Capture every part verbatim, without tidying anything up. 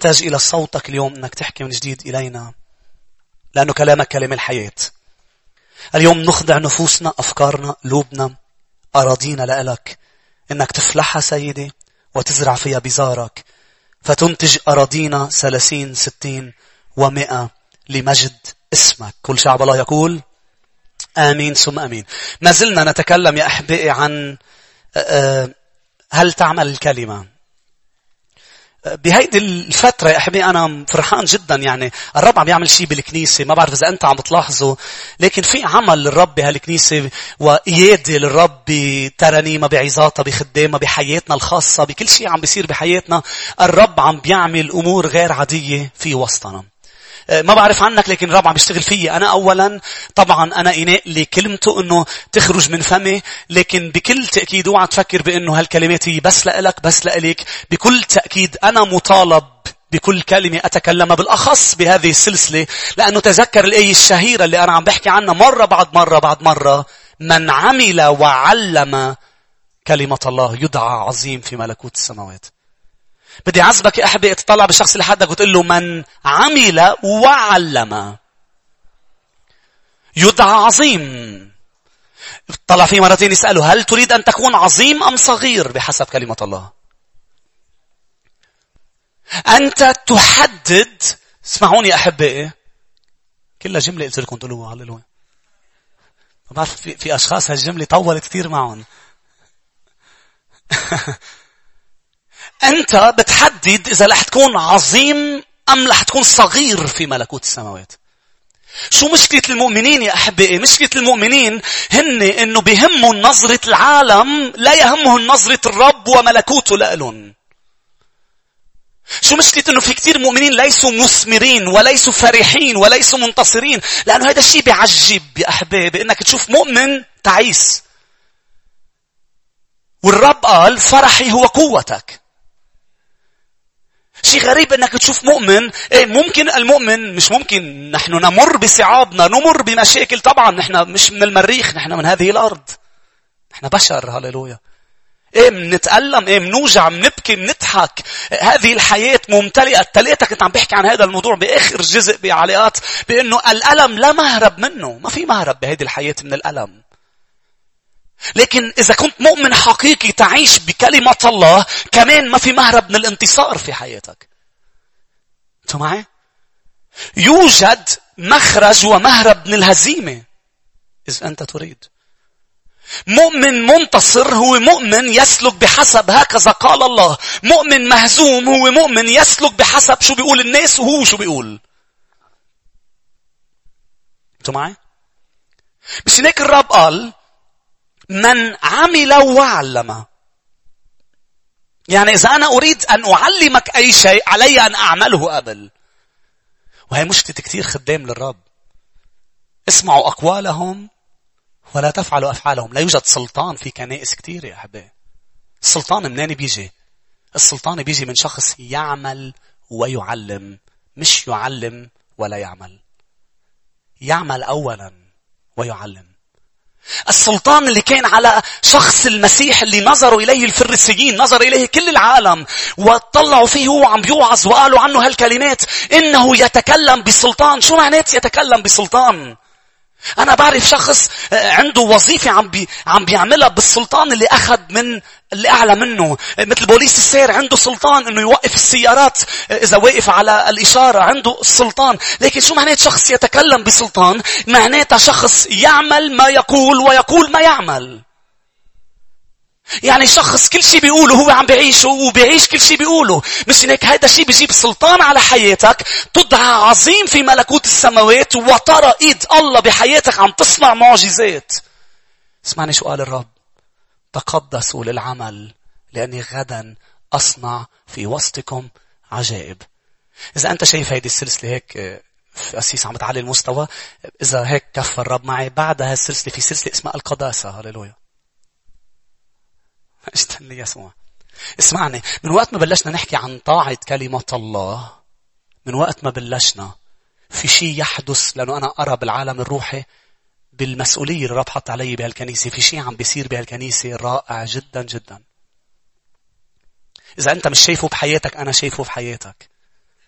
نحتاج إلى صوتك اليوم أنك تحكي من جديد إلينا، لأنه كلامك كلام الحياة. اليوم نخضع نفوسنا، أفكارنا، قلوبنا، أراضينا لألك، إنك تفلحها سيدي وتزرع فيها بزارك، فتنتج أراضينا ثلاثين ستين ومئة لمجد اسمك. كل شعب الله يقول آمين ثم آمين. ما زلنا نتكلم يا أحبائي عن هل تعمل الكلمة. بهيدي الفترة يا أحبائي أنا فرحان جدا، يعني الرب عم يعمل شيء بالكنيسة. ما بعرف إذا أنت عم بتلاحظه، لكن في عمل للرب بهالكنيسة وإيادة للرب بترانيمة، بعظاتها، بخدامة، بحياتنا الخاصة، بكل شيء عم بيصير بحياتنا. الرب عم بيعمل أمور غير عادية في وسطنا. ما بعرف عنك، لكن الرب عم يشتغل فيي. أنا أولا طبعا أنا إناء لكلمته إنه تخرج من فمي، لكن بكل تأكيد اوعى تفكر بإنه هالكلمات هي بس لإلك بس لإليك. بكل تأكيد أنا مطالب بكل كلمة أتكلمها، بالأخص بهذه السلسلة، لأنه تذكر الآية الشهيرة اللي أنا عم بحكي عنها مرة بعد مرة بعد مرة: من عمل وعلم كلمة الله يدعى عظيم في ملكوت السماوات. بدي عزبك يا أحبي تطلع بالشخص اللي حدك وتقول له: من عمل وعلم يدعى عظيم. طلع فيه مرتين يسأله: هل تريد أن تكون عظيم أم صغير بحسب كلمة الله؟ أنت تحدد. اسمعوني يا أحبائي، كلها جملة قلت لكم تقولوا هللويا. ما بعرف في, في أشخاص هالجملة طولت كثير معهم. أنت بتحدد إذا رح تكون عظيم أم رح تكون صغير في ملكوت السماوات. شو مشكلة المؤمنين يا أحبائي؟ مشكلة المؤمنين هن إنه بيهمهم نظرة العالم، لا يهمهم نظرة الرب وملكوته لألون. شو مشكلة إنه في كتير مؤمنين ليسوا مثمرين وليسوا فرحين وليسوا منتصرين؟ لأنه هذا الشيء بيعجب يا أحبائي، بأنك تشوف مؤمن تعيس. والرب قال: فرحي هو قوتك. شيء غريب انك تشوف مؤمن. ايه ممكن المؤمن مش ممكن نحن نمر بصعابنا، نمر بمشاكل. طبعا نحن مش من المريخ، نحن من هذه الارض، نحن بشر. هاليلويا. ايه منتألم، ايه منوجع، منبكي، منضحك. هذه الحياة ممتلئة. التلاتة كنت عم بحكي عن هذا الموضوع باخر جزء بعلاقات، بانه الالم لا مهرب منه. ما في مهرب بهذه الحياة من الالم. لكن إذا كنت مؤمن حقيقي تعيش بكلمة الله، كمان ما في مهرب من الانتصار في حياتك. أنتوا معي؟ يوجد مخرج ومهرب من الهزيمة إذا أنت تريد. مؤمن منتصر هو مؤمن يسلك بحسب هكذا قال الله. مؤمن مهزوم هو مؤمن يسلك بحسب شو بيقول الناس وهو شو بيقول. أنتوا معي؟ بس هناك الرب قال: من عمل وعلم. يعني إذا أنا أريد أن أعلمك أي شيء علي أن أعمله قبل. وهي مشكلة كتير خدام للرب. اسمعوا أقوالهم ولا تفعلوا أفعالهم. لا يوجد سلطان في كنائس كتير يا أحبائي. السلطان منين بيجي؟ السلطان بيجي من شخص يعمل ويعلم، مش يعلم ولا يعمل. يعمل أولا ويعلم. السلطان اللي كان على شخص المسيح اللي نظروا إليه الفريسيين، نظر إليه كل العالم وطلعوا فيه هو عم بيوعظ وقالوا عنه هالكلمات: إنه يتكلم بسلطان. شو معنات يتكلم بسلطان؟ أنا بعرف شخص عنده وظيفة عم بي عم بيعملها بالسلطان اللي أخذ من اللي أعلى منه. مثل بوليس السير عنده سلطان إنه يوقف السيارات إذا واقف على الإشارة، عنده السلطان. لكن شو معنات شخص يتكلم بسلطان؟ معناتها شخص يعمل ما يقول ويقول ما يعمل. يعني شخص كل شيء بيقوله هو عم بيعيشه وبيعيش كل شيء بيقوله. مش هيك هذا الشيء بيجيب سلطان على حياتك، تدعى عظيم في ملكوت السماوات، وترى ايد الله بحياتك عم تصنع معجزات. اسمعني شو قال الرب: تقدسوا للعمل لأني غدا أصنع في وسطكم عجائب. إذا أنت شايف هيدي السلسلة هيك في أسيس عم بتعلي المستوى، إذا هيك كفى الرب معي، بعدها السلسلة في سلسلة اسمها القداسة. هاليلويا. اشتني يسوع. اسمعني، من وقت ما بلشنا نحكي عن طاعة كلمة الله، من وقت ما بلشنا في شيء يحدث، لأنه أنا أرى بالعالم الروحي بالمسؤولية اللي الرب حط علي بهالكنيسة، في شيء عم بيصير بهالكنيسة رائع جدا جدا. إذا أنت مش شايفه بحياتك، أنا شايفه بحياتك.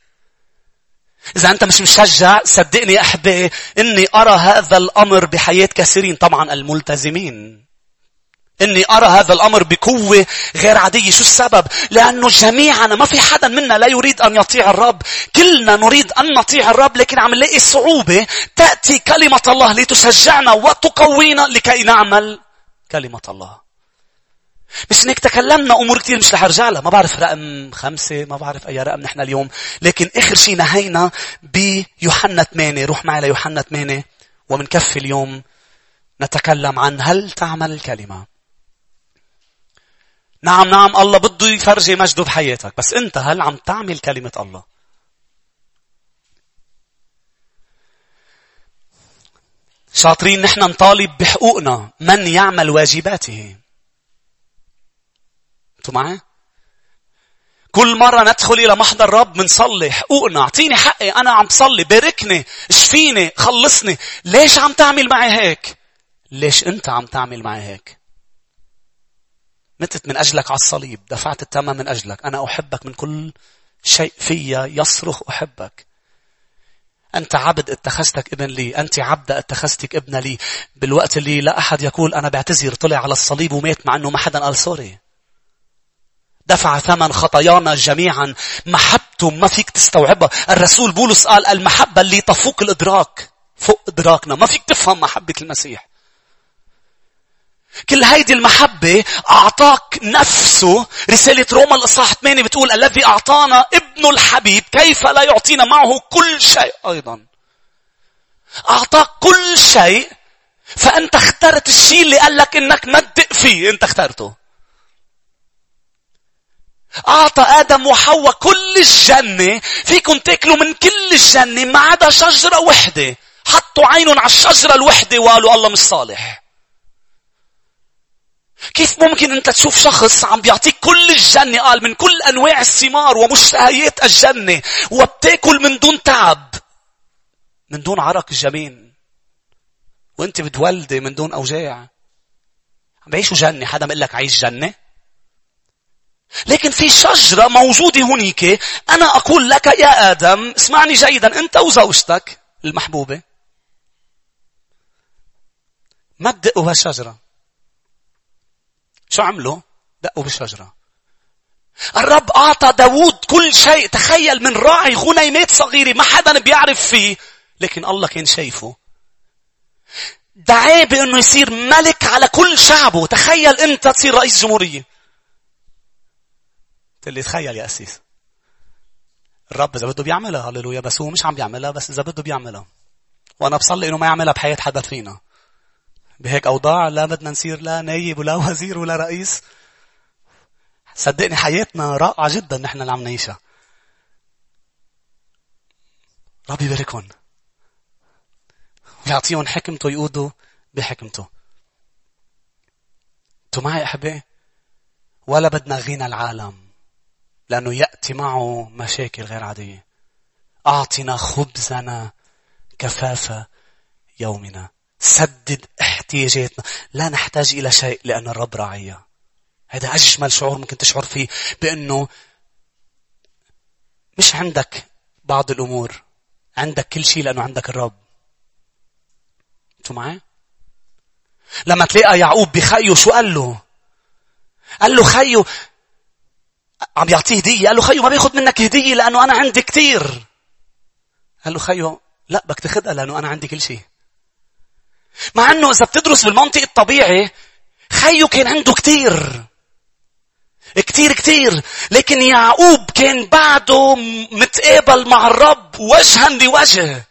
إذا أنت مش مشجع صدقني يا أحبائي إني أرى هذا الأمر بحياة كثيرين، طبعا الملتزمين، إني أرى هذا الأمر بقوة غير عادية. شو السبب؟ لأنه جميعنا ما في حدا منا لا يريد أن يطيع الرب، كلنا نريد أن نطيع الرب، لكن عم نلاقي صعوبة. تأتي كلمة الله لتشجعنا وتقوينا لكي نعمل كلمة الله. مش هيك تكلمنا أمور كتير مش رح ارجع لها، ما بعرف رقم خمسة، ما بعرف أي رقم نحن اليوم، لكن آخر شيء نهينا بيوحنا ثمانية. روح معي ليوحنا ثمانية ومنكفي اليوم نتكلم عن هل تعمل الكلمة. نعم نعم الله بده يفرجي مجده بحياتك، بس أنت هل عم تعمل كلمة الله؟ شاطرين نحن نطالب بحقوقنا، من يعمل واجباته. انتوا معي؟ كل مرة ندخل إلى محضر الرب منصلي حقوقنا، اعطيني حقي، أنا عم تصلي، باركني، اشفيني، خلصني. ليش عم تعمل معي هيك؟ ليش أنت عم تعمل معي هيك؟ متت من أجلك على الصليب، دفعت الثمن من أجلك. أنا أحبك من كل شيء فيا يصرخ أحبك. أنت عبد اتخذتك ابن لي، أنت عبدة اتخذتك ابن لي. بالوقت اللي لا أحد يقول أنا بعتذر، طلع على الصليب ومات مع أنه ما حدا قال سوري. دفع ثمن خطايانا جميعا. محبته ما فيك تستوعبها. الرسول بولس قال المحبة اللي تفوق الإدراك، فوق إدراكنا، ما فيك تفهم محبة المسيح. كل هيدي المحبة أعطاك نفسه. رسالة روما الإصحاح ثمانية بتقول الذي أعطانا ابن الحبيب كيف لا يعطينا معه كل شيء أيضا. أعطاك كل شيء، فأنت اخترت الشيء اللي قال لك إنك ما تدق فيه، أنت اخترته. أعطى آدم وحواء كل الجنة، فيكم تاكلوا من كل الجنة ما عدا شجرة وحدة. حطوا عينهم على الشجرة الوحدة وقالوا الله مش صالح. كيف ممكن أنت تشوف شخص عم بيعطيك كل الجنة، قال من كل أنواع الثمار ومشتهيات الجنة، وبتاكل من دون تعب، من دون عرق الجبين، وانت بتولدي من دون أوجاع. عم بعيشوا جنة. حدا بيقول لك عيش جنة؟ لكن في شجرة موجودة هنيك. أنا أقول لك يا آدم، اسمعني جيدا، أنت وزوجتك المحبوبة ما تدقوا بهالشجرة. شو عملوا؟ دقوا بالشجرة. الرب أعطى داود كل شيء. تخيل، من راعي غنيمات صغيرة ما حدا بيعرف فيه، لكن الله كان شايفه. دعاه بأنه يصير ملك على كل شعبه. تخيل أنت تصير رئيس جمهورية. اللي تخيل يا أسيس، الرب إذا بده بيعملها، هللويا، بس هو مش عم بيعملها، بس إذا بده بيعملها. وأنا بصلي إنه ما يعملها بحياة حدا فينا. بهيك أوضاع لا بدنا نصير لا نايب ولا وزير ولا رئيس. صدقني حياتنا رائعة جدا نحن اللي عم نعيشها. ربي يباركهم ويعطيهم حكمته، يقودوا بحكمته. انتوا معي أحبائي؟ ولا بدنا غنى العالم، لأنه يأتي معه مشاكل غير عادية. أعطنا خبزنا كفاف يومنا. سدد احتياجاتنا. لا نحتاج إلى شيء لأن الرب راعينا. هذا أجمل شعور ممكن تشعر فيه، بأنه مش عندك بعض الأمور، عندك كل شيء لأنه عندك الرب. انتوا معي؟ لما تلاقى يعقوب بخيو شو قال له؟ قال له خيو عم يعطيه هدية. قال له خيو ما بياخد منك هدية لأنه أنا عندي كتير. قال له خيو لا بدك تاخدها لأنه أنا عندي كل شيء. مع أنه إذا بتدرس بالمنطق الطبيعي خيو كان عنده كتير كتير كتير، لكن يعقوب كان بعده متقابل مع الرب وجها لوجه.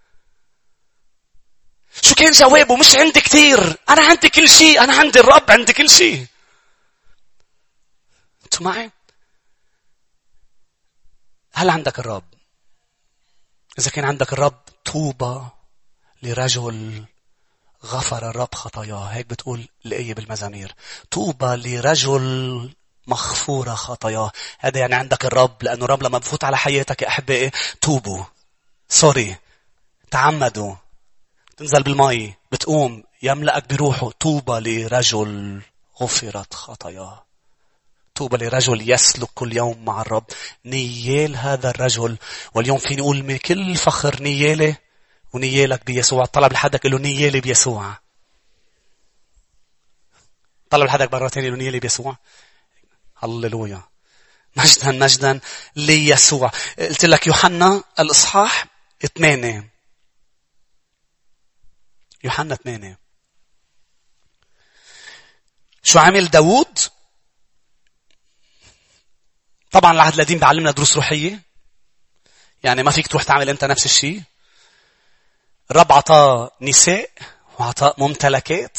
شو كان جوابه؟ مش عندي كتير، أنا عندي كل شيء، أنا عندي الرب، عندي كل شيء. أنتوا معي؟ هل عندك الرب؟ إذا كان عندك الرب، طوبى لرجل غفر الرب خطاياه. هيك بتقول الآية بالمزامير. طوبى لرجل مغفورة خطاياه. هذا يعني عندك الرب، لأنه الرب لما بفوت على حياتك يا أحبائي، توبوا، سوري، تعمدوا، تنزل بالماء، بتقوم، يملأك بروحه. طوبى لرجل غفرت خطاياه. طوبى لرجل يسلك كل يوم مع الرب. نيال هذا الرجل. واليوم فيني أقول من كل فخر نيالي ونيالك بيسوع. طلب لحدك قل له نيالي بيسوع. طلب لحدك برا تاني قل له نيالي بيسوع. هللويا. مجدا مجدا ليسوع. قلت لك يوحنا الإصحاح ثمانية. يوحنا ثمانية. شو عمل داود؟ طبعا العهد القديم بيعلمنا دروس روحية. يعني ما فيك تروح تعمل انت نفس الشيء. الرب عطاه نساء وعطاه ممتلكات.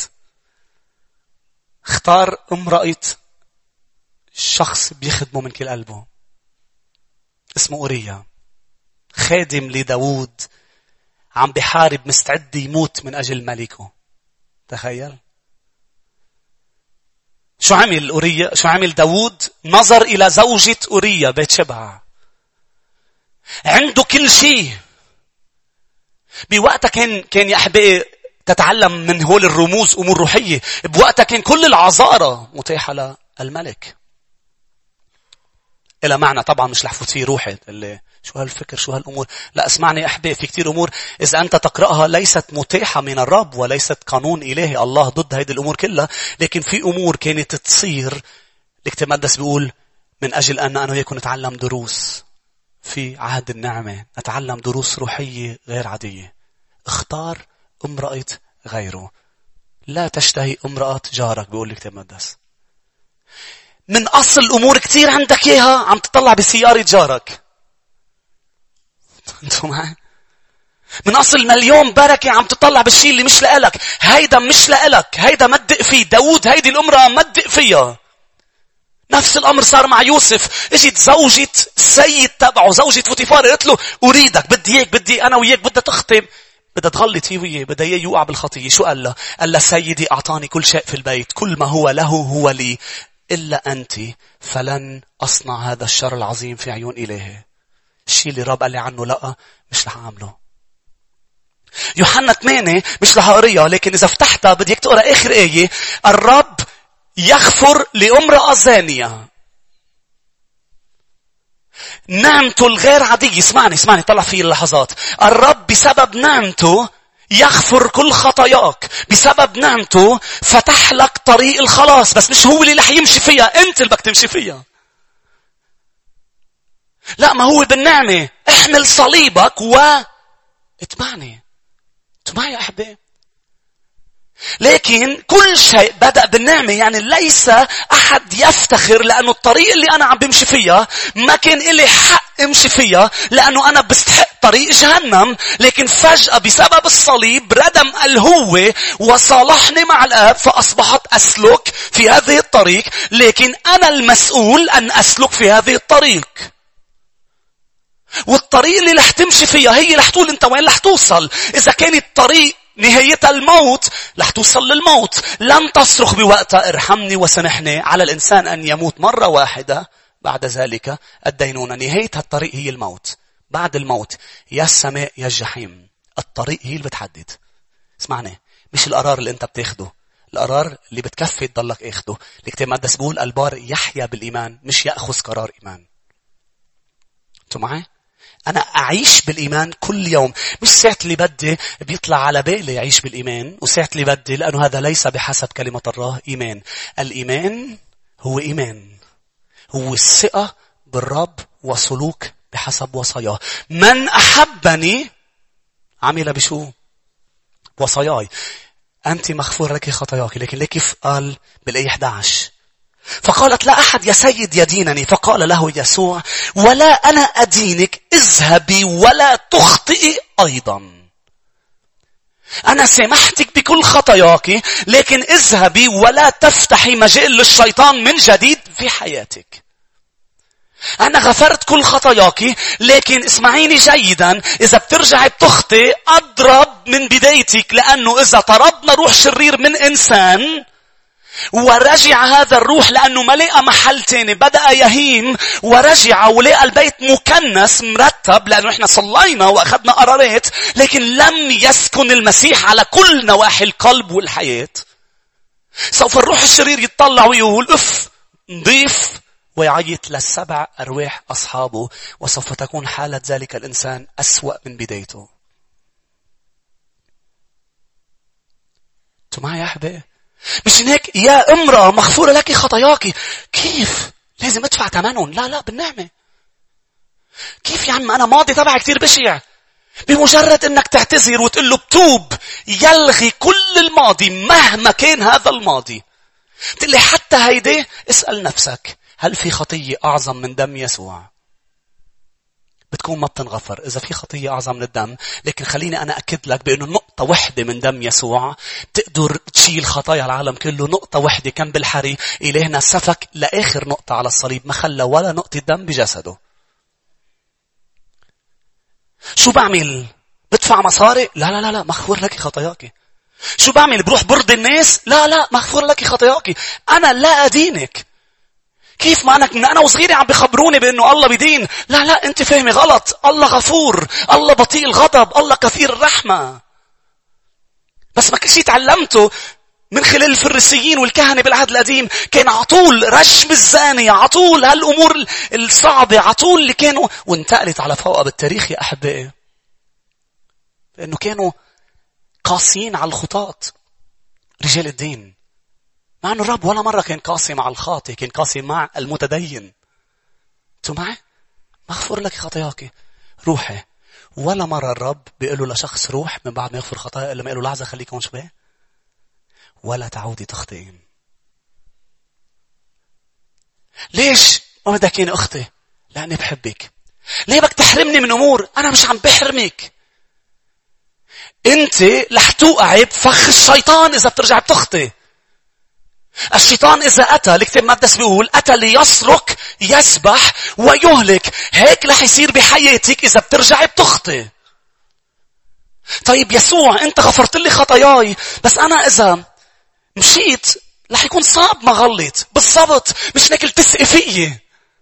اختار امرأة شخص بيخدمه من كل قلبه اسمه أوريا، خادم لداود، عم بحارب مستعد يموت من أجل ملكه. تخيل شو عمل أوريا، شو عمل داود؟ نظر إلى زوجة أوريا بيت شبع، عنده كل شيء. بوقتها كان كان يا أحبائي تتعلم من هول الرموز أمور روحية. بوقتها كان كل العذارى متاحة للملك. إلى معنى طبعا مش لحفوت فيه روحي اللي شو هالفكر شو هالأمور. لا اسمعني يا أحبائي، في كتير أمور إذا أنت تقرأها ليست متاحة من الرب وليست قانون إلهي. الله ضد هذه الأمور كلها. لكن في أمور كانت تصير الكتاب المقدس بيقول من أجل أن أنا وياكم نتعلم دروس في عهد النعمة، نتعلم دروس روحية غير عادية. اختار امرأة غيره. لا تشتهي امرأة جارك بيقول الكتاب المقدس. من أصل أمور كتير عندك إياها عم تطلع بسيارة جارك. أنتوا معي؟ من أصل مليون بركة عم تطلع بالشيء اللي مش لألك. هيدا مش لألك، هيدا مدق فيه. داود هيدي الأمرأة مدق فيها. نفس الأمر صار مع يوسف. اجت زوجة السيد تبعه، زوجة فوتيفار، قلت له أريدك، بدي إياك، بدي أنا وياك، بدها تخطب، بدها تغلط هي وياه، بدها إياه يوقع بالخطية. شو قال له؟ قال له سيدي أعطاني كل شيء في البيت، كل ما هو له هو لي، إلا أنت فلن أصنع هذا الشر العظيم في عيون إلهي. الشيء اللي رب قال لي عنه لا مش رح أعمله. يوحنا ثمانية مش رح أقريها، لكن إذا فتحتها بديك تقرأ آخر آية. الرب يغفر لامرأة زانية. نعمته الغير عادية. اسمعني اسمعني طلع فيه اللحظات. الرب بسبب نعمته يغفر كل خطاياك. بسبب نعمته فتح لك طريق الخلاص. بس مش هو اللي رح يمشي فيها، انت اللي بدك تمشي فيها. لا، ما هو بالنعمة. احمل صليبك واتبعني. انتوا معي يا أحبائي؟ لكن كل شيء بدأ بالنعمة. يعني ليس أحد يفتخر لأنه الطريق اللي أنا عم بمشي فيها ما كان إلي حق امشي فيها لأنه أنا بستحق طريق جهنم. لكن فجأة بسبب الصليب ردم الهوة وصالحني مع الآب، فأصبحت أسلك في هذه الطريق. لكن أنا المسؤول أن أسلك في هذه الطريق. والطريق اللي رح تمشي فيها هي رح تقول أنت وين رح توصل. إذا كان الطريق نهايتها الموت رح توصل للموت. لن تصرخ بوقتها ارحمني وسامحني. على الإنسان أن يموت مرة واحدة، بعد ذلك الدينونة. نهاية الطريق هي الموت. بعد الموت يا السماء يا الجحيم. الطريق هي اللي بتحدد. اسمعني، مش القرار اللي انت بتاخده، القرار اللي بتكفي تضلك اخده. الكتاب المقدس بيقول البار يحيا بالإيمان، مش يأخذ قرار إيمان. انتوا معي؟ أنا أعيش بالإيمان كل يوم. مش ساعة اللي بدي بيطلع على بالي أعيش بالإيمان، وساعة اللي بدي، لأنه هذا ليس بحسب كلمة الله إيمان. الإيمان هو إيمان، هو الثقة بالرب وسلوك بحسب وصاياه. من أحبني عمل بشو؟ وصاياي. أنت مغفور لك خطاياك. لكن ليه كيف قال بالآية إحدى عشر؟ فقالت لا أحد يا سيد يدينني. فقال له يسوع ولا أنا أدينك، اذهبي ولا تخطئي أيضا. أنا سامحتك بكل خطاياك، لكن اذهبي ولا تفتحي مجال للشيطان من جديد في حياتك. أنا غفرت كل خطاياك، لكن اسمعيني جيدا، إذا بترجعي بتخطئ أضرب من بدايتك. لأنه إذا طردنا روح شرير من إنسان ورجع هذا الروح لأنه ما لقى محل تاني، بدأ يهيم ورجع ولقى البيت مكنس مرتب، لأنه إحنا صلينا وأخذنا قرارات، لكن لم يسكن المسيح على كل نواحي القلب والحياة. سوف الروح الشرير يتطلع ويقول اف نضيف ويعيط للسبع أرواح أصحابه، وسوف تكون حالة ذلك الإنسان أسوأ من بدايته. أنتوا معي يا أحبائي؟ مش هيك يا امرأة مغفورة لك خطاياك. كيف؟ لازم ادفع ثمنهم؟ لا لا، بالنعمة. كيف يا عم أنا ماضي تبعي كتير بشع؟ بمجرد انك تعتذر وتقول له بتوب يلغي كل الماضي مهما كان هذا الماضي. تقول لي حتى هيدي، اسأل نفسك هل في خطية أعظم من دم يسوع؟ بتكون ما بتنغفر إذا في خطية أعظم من الدم. لكن خليني أنا أكد لك بأنه نقطة واحدة من دم يسوع تقدر تشيل خطايا العالم كله. نقطة واحدة كان بالحري إلهنا سفك لآخر نقطة على الصليب، ما خلى ولا نقطة دم بجسده. شو بعمل؟ بدفع مصاري؟ لا لا لا لا، مغفور لك خطاياك. شو بعمل؟ بروح برض الناس؟ لا لا، مغفور لك خطاياك. أنا لا أدينك. كيف ما أنك من أنا وصغيري عم بخبروني بأنه الله بدين؟ لا لا، أنت فهمي غلط. الله غفور، الله بطيء الغضب، الله كثير الرحمة. بس ما كل شيء تعلمته من خلال الفريسيين والكهنة بالعهد القديم كان عطول رجم الزانية، عطول هالأمور الصعبة، عطول اللي كانوا، وانتقلت على فوقها بالتاريخ يا أحبائي، لأنه كانوا قاسيين على الخطاط رجال الدين. مع أنه الرب ولا مرة كان قاسي مع الخاطئ، كان قاسي مع المتدين. أنتوا معي؟ مغفور لك خطاياك، روحي. ولا مرة الرب بيقول له لشخص روح من بعد ما يغفر خطايا إلا ما يقول له لحظة خليك هون شوي ولا تعودي تخطئين. ليش ما بدك يا أختي؟ لأني بحبك. ليه بدك تحرمني من أمور؟ أنا مش عم بحرمك. أنت رح توقعي بفخ الشيطان إذا بترجع بتخطئ. الشيطان إذا أتى، الكتاب المقدس بيقول أتى ليسرق يسبح ويهلك. هيك رح يصير بحياتك إذا بترجع بتخطئ. طيب يسوع أنت غفرت لي خطاياي، بس أنا إذا مشيت رح يكون صعب ما غلط. بالضبط. مش هيك التسقي فيي،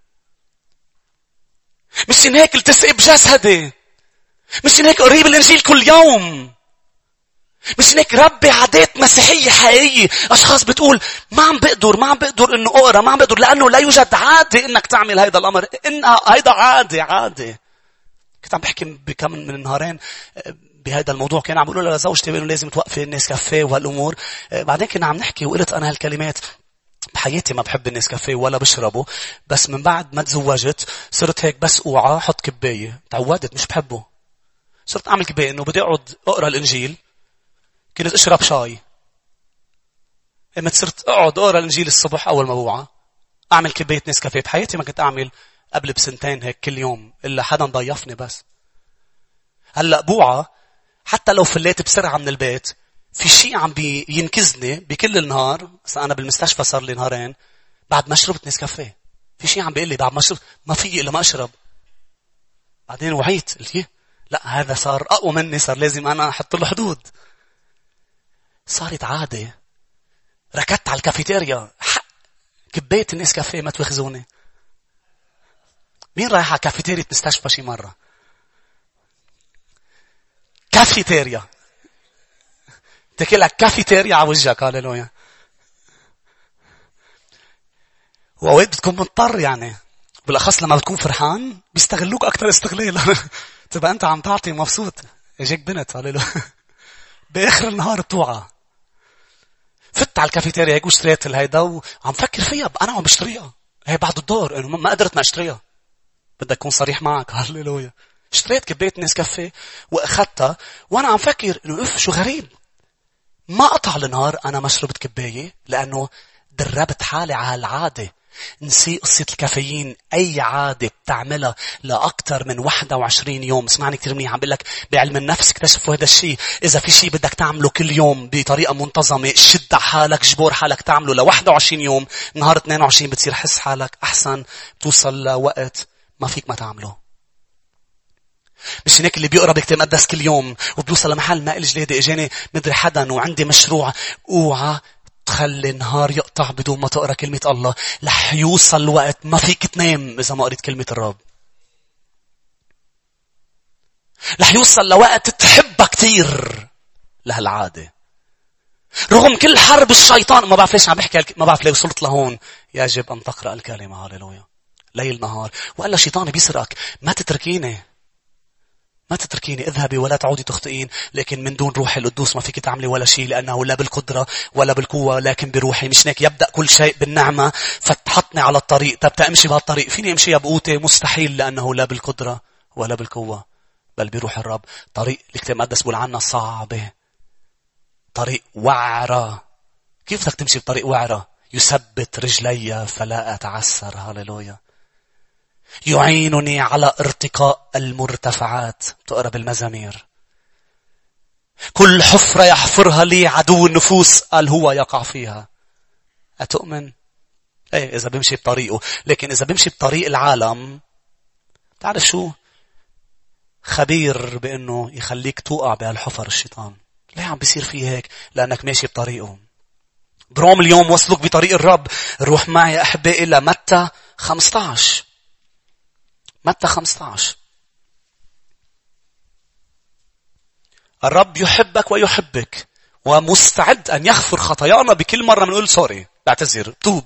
مش هيك التسقي بجسدي، مش هيك قريب الإنجيل كل يوم، مش هيك ربي عادات مسيحية حقيقية. أشخاص بتقول ما عم بقدر ما عم بقدر إنه أقرأ، ما عم بقدر لأنه لا يوجد عادة إنك تعمل هيدا الأمر. إنها هيدا عادة عادة. كنت عم بحكي بكم من النهارين بهذا الموضوع، كان عم بقول لزوجتي إنه لازم توقفي الناس كافيه وهالأمور. بعدين كنا عم نحكي وقلت أنا هالكلمات بحياتي ما بحب الناس كافيه ولا بشربه، بس من بعد ما تزوجت صرت هيك بس أوعى حط كباية. تعودت مش بحبه، صرت أعمل كباية إنه بدي أقعد أقرأ الإنجيل، كنت أشرب شاي. إما صرت أقعد أقرأ الإنجيل الصبح أول ما بوعى أعمل كباية نسكافيه. بحياتي ما كنت أعمل قبل بسنتين هيك كل يوم إلا حدا ضيفني بس. هلأ بوعى حتى لو فليت بسرعة من البيت في شيء عم بينكزني بكل النهار. بس أنا بالمستشفى صار لي نهارين بعد ما شربت نسكافيه، في شيء عم بيقول لي بعد ما شربت ما في إلا ما أشرب. بعدين وعيت قلت لا هذا صار أقوى مني، صار لازم أنا أحط له حدود. صارت عادة. ركضت على الكافيتيريا كباية النسكافيه، ما تواخذوني. مين رايح على كافيتيريا مستشفى شي مرة؟ كافيتيريا تكلك كافيتيريا على وجهك. هاليلويا. وأوقات بتكون مضطر يعني، بالأخص لما بتكون فرحان بيستغلوك أكتر استغلال. تبقى أنت عم تعطي مبسوط، يجيك بنت هاليلويا بآخر النهار بتوعى. فت على الكافيتيريا هيك واشتريت الهيدا وعم فكر فيها، أنا عم بشتريها هي بعد الدور إنه ما قدرت ما اشتريها. بدك أكون صريح معك. هاليلويا. اشتريت كباية نسكافيه وأخذتها وأنا عم فكر إنه إف شو غريب، ما قطع النهار أنا ما شربت كباية، لأنه دربت حالي على العادة. نسي قصة الكافيين. أي عادة بتعملها لأكتر من واحد وعشرين يوم، اسمعني كتير منيح، عم بقول لك بعلم النفس اكتشفوا هذا الشيء. إذا في شيء بدك تعمله كل يوم بطريقة منتظمة، شد حالك، جبور حالك تعمله ل واحد وعشرين يوم، نهار اثنين وعشرين بتصير حس حالك أحسن، بتوصل لوقت ما فيك ما تعمله. مش هناك اللي بيقرأ بكتاب مقدس كل يوم وبيوصل لمحل ما إلي جلادة إجاني مدري حدا وعندي مشروع، اوعى تخلي النهار يقطع بدون ما تقرأ كلمة الله. رح يوصل وقت ما فيك تنام إذا ما قريت كلمة الرب. رح يوصل لوقت تحبها كتير لهالعادة. رغم كل حرب الشيطان. ما بعرف ليش عم بحكي ما بعرف ليه وصلت لهون. يجب أن تقرأ الكلمة. هاليلويا. ليل نهار. وقال الشيطان بيسرقك. ما تتركيني. ما تتركيني. اذهبي ولا تعودي تخطئين. لكن من دون روحي القدوس ما فيك تعملي ولا شيء. لأنه لا بالقدرة ولا بالقوة لكن بروحي. مش هيك يبدأ كل شيء بالنعمة فتحطني على الطريق. تبدأ امشي بهالطريق. فيني امشي بقوتي؟ مستحيل. لأنه لا بالقدرة ولا بالقوة بل بروح الرب. طريق الكتاب المقدس بقول عنها صعبة. طريق وعرة. كيف بدك تمشي بطريق وعرة؟ يثبت رجلي فلا أتعسر. هاليلويا. يعينني على ارتقاء المرتفعات. تقرأ بالمزامير. كل حفرة يحفرها لي عدو النفوس قال هو يقع فيها. أتؤمن؟ ايه إذا بمشي بطريقه. لكن إذا بمشي بطريق العالم تعرف شو؟ خبير بأنه يخليك توقع بهالحفر الشيطان. ليه عم بيصير فيه هيك؟ لأنك ماشي بطريقه. بروم اليوم وصلك بطريق الرب. روح معي أحبائي إلى متى خمسة عشر. متى خمسة عشر. الرب يحبك ويحبك ومستعد أن يغفر خطايانا. بكل مرة بنقول سوري بعتذر توب.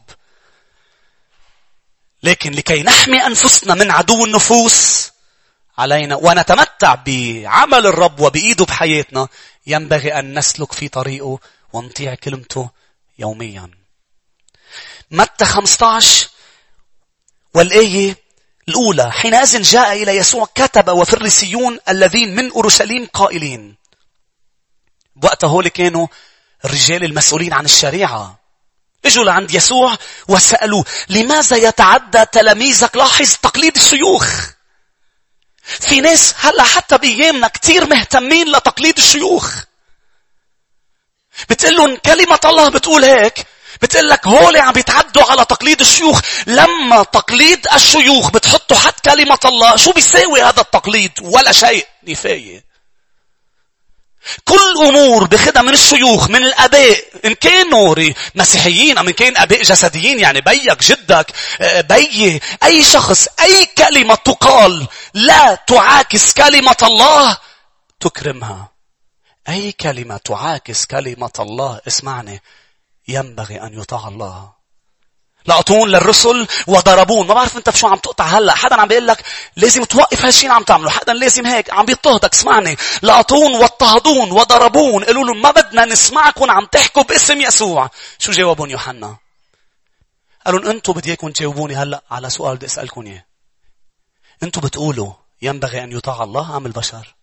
لكن لكي نحمي أنفسنا من عدو النفوس علينا ونتمتع بعمل الرب وبإيده بحياتنا ينبغي أن نسلك في طريقه ونطيع كلمته يوميا. متى خمسة عشر والآية الأولى. حينئذ جاء إلى يسوع كتب وفريسيون الذين من أورشليم قائلين. بوقتها هول كانوا الرجال المسؤولين عن الشريعة. اجوا لعند يسوع وسألوه لماذا يتعدى تلاميذك؟ لاحظ تقليد الشيوخ. في ناس هلأ حتى بأيامنا كتير مهتمين لتقليد الشيوخ. بتقول لهم كلمة الله بتقول هيك. بتقول لك هولي عم بيتعدوا على تقليد الشيوخ. لما تقليد الشيوخ بتحطوا حد كلمة الله شو بيساوي هذا التقليد؟ ولا شيء. نفاية. كل أمور بخدها من الشيوخ من الأباء إن كانوا مسيحيين أم إن كان أباء جسديين يعني بيك جدك بي أي شخص أي كلمة تقال لا تعاكس كلمة الله تكرمها. أي كلمة تعاكس كلمة الله اسمعني ينبغي أن يطاع الله. لقطون للرسل وضربون. ما بعرف انت في شو عم تقطع هلأ. حدا عم بيقول لك لازم توقف هالشي عم تعمله. حدا لازم هيك عم بيضطهدك. اسمعني. لقطون واضطهدون وضربون. قالوا لهم ما بدنا نسمعكم عم تحكوا باسم يسوع. شو جاوبون يوحنا؟ قالوا انتم بدي اياكم تجاوبوني هلأ على سؤال بدي اسألكم اياه. انتم بتقولوا ينبغي أن يطاع الله أم البشر؟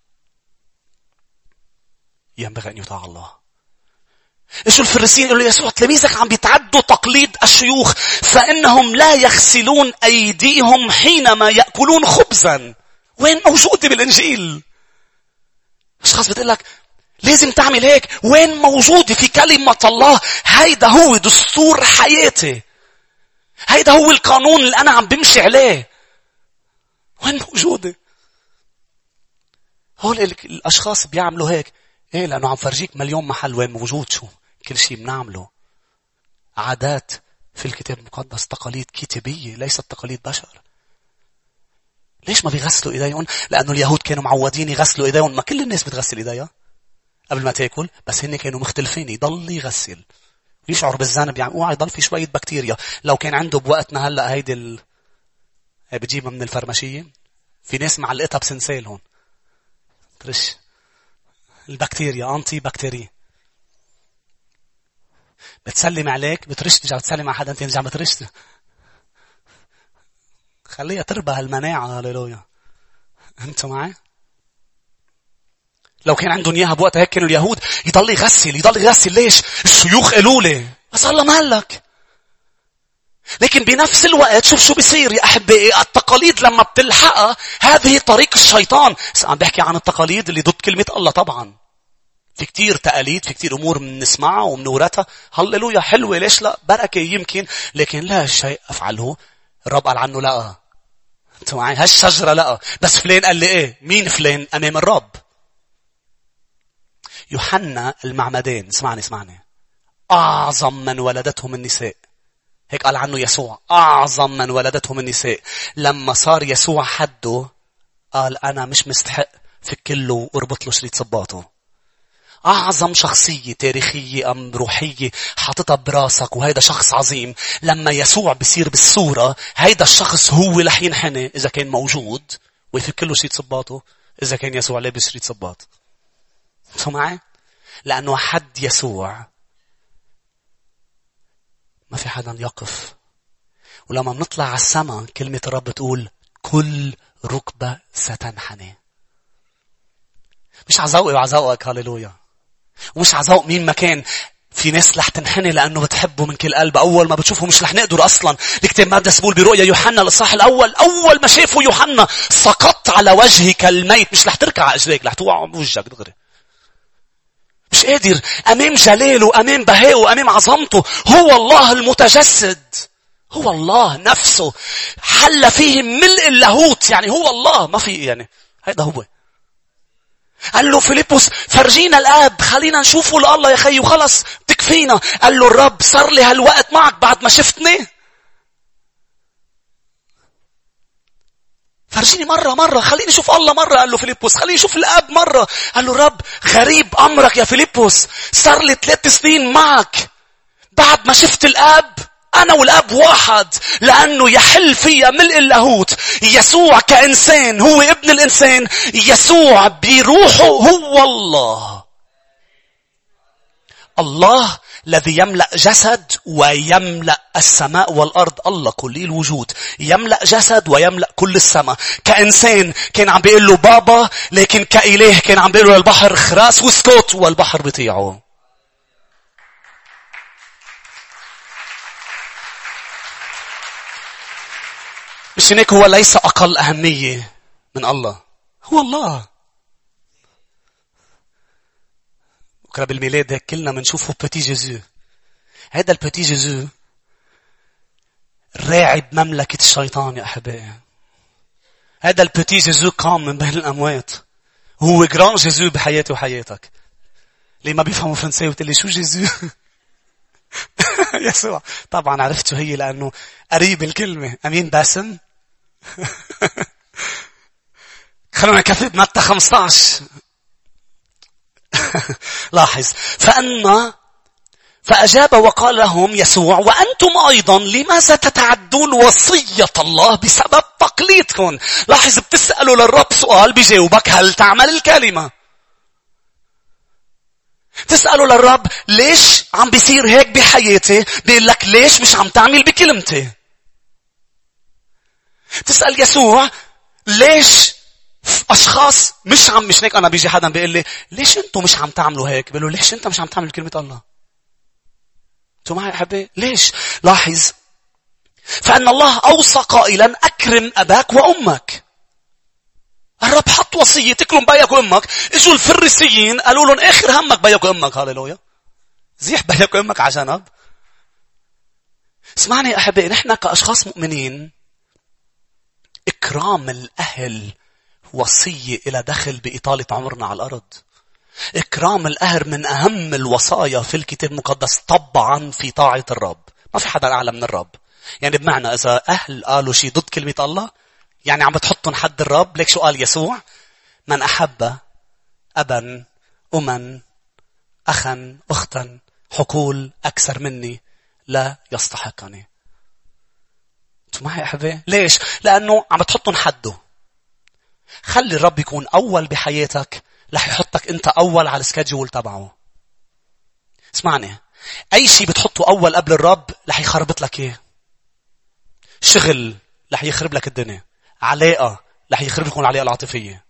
ينبغي أن يطاع الله. إيشو الفريسيين قالوا يسوع تلاميذك عم بيتعدوا تقليد الشيوخ فإنهم لا يغسلون أيديهم حينما يأكلون خبزا. وين موجودة بالإنجيل؟ مش خاص بتقول لك لازم تعمل هيك. وين موجودة في كلمة الله؟ هيدا هو دستور حياتي. هيدا هو القانون اللي أنا عم بمشي عليه. وين موجودة؟ هول الأشخاص بيعملوا هيك. إيه لأنه عم فرجيك مليون محل وين موجود شو كل شيء بنعمله. عادات في الكتاب المقدس تقاليد كتابية ليست تقاليد بشر. ليش ما بيغسلوا إيديهم؟ لأنه اليهود كانوا معودين يغسلوا إيديهم. ما كل الناس بتغسل إيديها قبل ما تاكل. بس هن كانوا مختلفين. يضل يغسل يشعر بالذنب يعني اوعى يضل في شوية بكتيريا. لو كان عنده بوقتنا هلأ هيدي ال... هي بتجيبها من الفرماشية. في ناس معلقتها بسنسال هون ترش البكتيريا أنتي بكتيري. بتسلم عليك بترش ترجع بتسلم على حدا انت ترجع بترش خليها تربى هالمناعة. هاليلويا. انت معي؟ لو كان عندهم اياها بوقت هيك كانوا اليهود يضل يغسل يضل يغسل. ليش؟ الشيوخ قالوا لي. بس الله مالك. لكن بنفس الوقت شوف شو بيصير يا أحبائي. التقاليد لما بتلحقها هذه طريق الشيطان. عم بحكي عن التقاليد اللي ضد كلمة الله. طبعا في كتير تقاليد في كتير أمور بنسمعها وبنورثها. هللويا حلوة. ليش لا؟ بركة يمكن. لكن لا شيء أفعله الرب قال عنه لا. أنت معي؟ هالشجرة لا. بس فلان قال لي إيه؟ مين فلان؟ أمام الرب. يوحنا المعمدان اسمعني اسمعني أعظم من ولدتهم النساء. هيك قال عنه يسوع أعظم من ولدتهم النساء. لما صار يسوع حده قال أنا مش مستحق فك له واربط له شريط صباطه. أعظم شخصية تاريخية أم روحية حاططها براسك وهيدا شخص عظيم، لما يسوع بيصير بالصورة هيدا الشخص هو رح ينحني إذا كان موجود ويفك له شريط صباطه إذا كان يسوع لابس شريط صباط. شو معي؟ لأنه حد يسوع ما في حدا يقف. ولما بنطلع على السماء كلمة الرب تقول كل ركبة ستنحني. مش عزوقي وعزوقك هاليلويا، ومش عزوق مين ما كان. في ناس رح تنحني لأنه بتحبه من كل قلب. أول ما بتشوفه مش رح نقدر أصلا. الكتاب المقدس بيقول برؤيا يوحنا الإصحاح الأول، أول ما شافه يوحنا سقط على وجهك الميت. مش رح تركع على أجريك، رح توقع بوجهك دغري. مش قادر أمام جلاله، أمام بهائه، أمام عظمته. هو الله المتجسد، هو الله نفسه، حل فيه ملء اللاهوت. يعني هو الله، ما في يعني هيدا هو. قال له فيليبوس فرجينا الآب، خلينا نشوفه لله يا خي وخلص تكفينا. قال له الرب صار لي هالوقت معك بعد ما شفتني؟ فرجيني مرة مرة، خليني شوف الله مرة. قال له فيليبوس خليني شوف الآب مرة. قال له الرب غريب أمرك يا فيليبوس، صار لي ثلاث سنين معك بعد ما شفت الآب. أنا والآب واحد، لأنه يحل فيها ملء اللاهوت. يسوع كإنسان هو ابن الإنسان، يسوع بروحه هو الله. الله الذي يملأ جسد ويملأ السماء والأرض. الله كلي الوجود يملأ جسد ويملأ كل السماء. كإنسان كان عم بيقول له بابا، لكن كإله كان عم بيقول له للبحر خراس واسكت والبحر بيطيعه. مش هيك هو ليس أقل أهمية من الله، هو الله. بكرة بالميلاد هيك كلنا منشوفه بتي جيزو. هذا البتي جيزو راعي بمملكة الشيطان يا أحبائي. هذا البتي جيزو قام من بين الأموات. هو جران جيزو بحياتي وحياتك. ليه ما بيفهموا فرنسي وتقلي شو جيزو؟ يسوع. طبعا عرفت شو هي لأنه قريب الكلمة. أمين باسم. خلونا نكفي بمتى خمسة عشر. لاحظ. فأنا فأجاب وقال لهم يسوع وأنتم أيضا لماذا تتعدون وصية الله بسبب تقليدكم؟ لاحظ بتسألوا للرب سؤال بيجاوبك هل تعمل الكلمة. تسألوا للرب ليش عم بيصير هيك بحياتي، بيقول لك ليش مش عم تعمل بكلمتي. تسأل يسوع ليش أشخاص مش عم مش هيك. أنا بيجي حدا بيقول لي ليش أنتم مش عم تعملوا هيك؟ بيقولوا ليش أنت مش عم تعمل كلمة الله؟ أنتم معي أحبي؟ ليش؟ لاحظ. فأن الله أوصى قائلا أكرم أباك وأمك. الرب حط وصية تكرم بيك وأمك. إجوا الفريسيين قالوا لهم آخر همك بيك وأمك. هاليلويا. زيح بيك وأمك على جنب. اسمعني يا أحبي، نحن كأشخاص مؤمنين إكرام الأهل وصية إلى دخل بإطالة عمرنا على الأرض. إكرام الأهل من أهم الوصايا في الكتاب المقدس طبعا في طاعة الرب. ما في حدا أعلى من الرب. يعني بمعنى إذا أهل قالوا شيء ضد كلمة الله يعني عم بتحطن حد الرب. ليك شو قال يسوع؟ من أحب أبا أما أخا أختا حقول أكثر مني لا يستحقني. أنتوا معي يا أحبائي؟ ليش؟ لأنه عم بتحطن حده. خلي الرب يكون أول بحياتك، رح يحطك أنت أول على السكادجول تبعه. اسمعني، أي شيء بتحطه أول قبل الرب رح يخربط لك إيه. شغل رح يخرب لك الدنيا. علاقة رح يخرب لكم العلاقة العاطفية.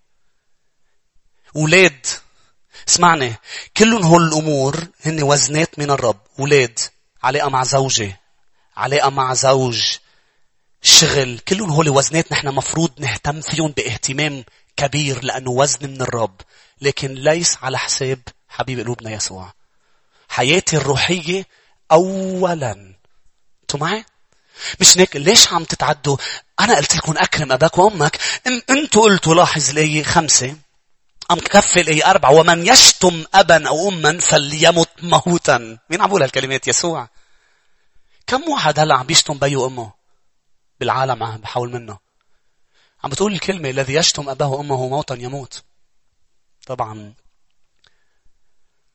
أولاد، اسمعني، كلهم هول الأمور هن وزنات من الرب. أولاد، علاقة مع زوجة، علاقة مع زوج، شغل، كلهم هول وزنات نحن مفروض نهتم فيهم باهتمام كبير لأنه وزن من الرب، لكن ليس على حساب حبيب قلوبنا يسوع. حياتي الروحية أولا. أنتوا معي؟ مش هيك ليش عم تتعدوا؟ أنا قلت لكم أكرم أباك وأمك. إن أنتوا قلتوا لاحظ الآية خمسة أم كفي الآية أربعة ومن يشتم أبا أو أما فليمت موتا. مين عم بقول هالكلمات؟ يسوع. كم واحد هلا عم بيشتم بيه وأمه بالعالم عم بحاول منه؟ عم بتقول الكلمة الذي يشتم أباه وأمه موتا يموت. طبعا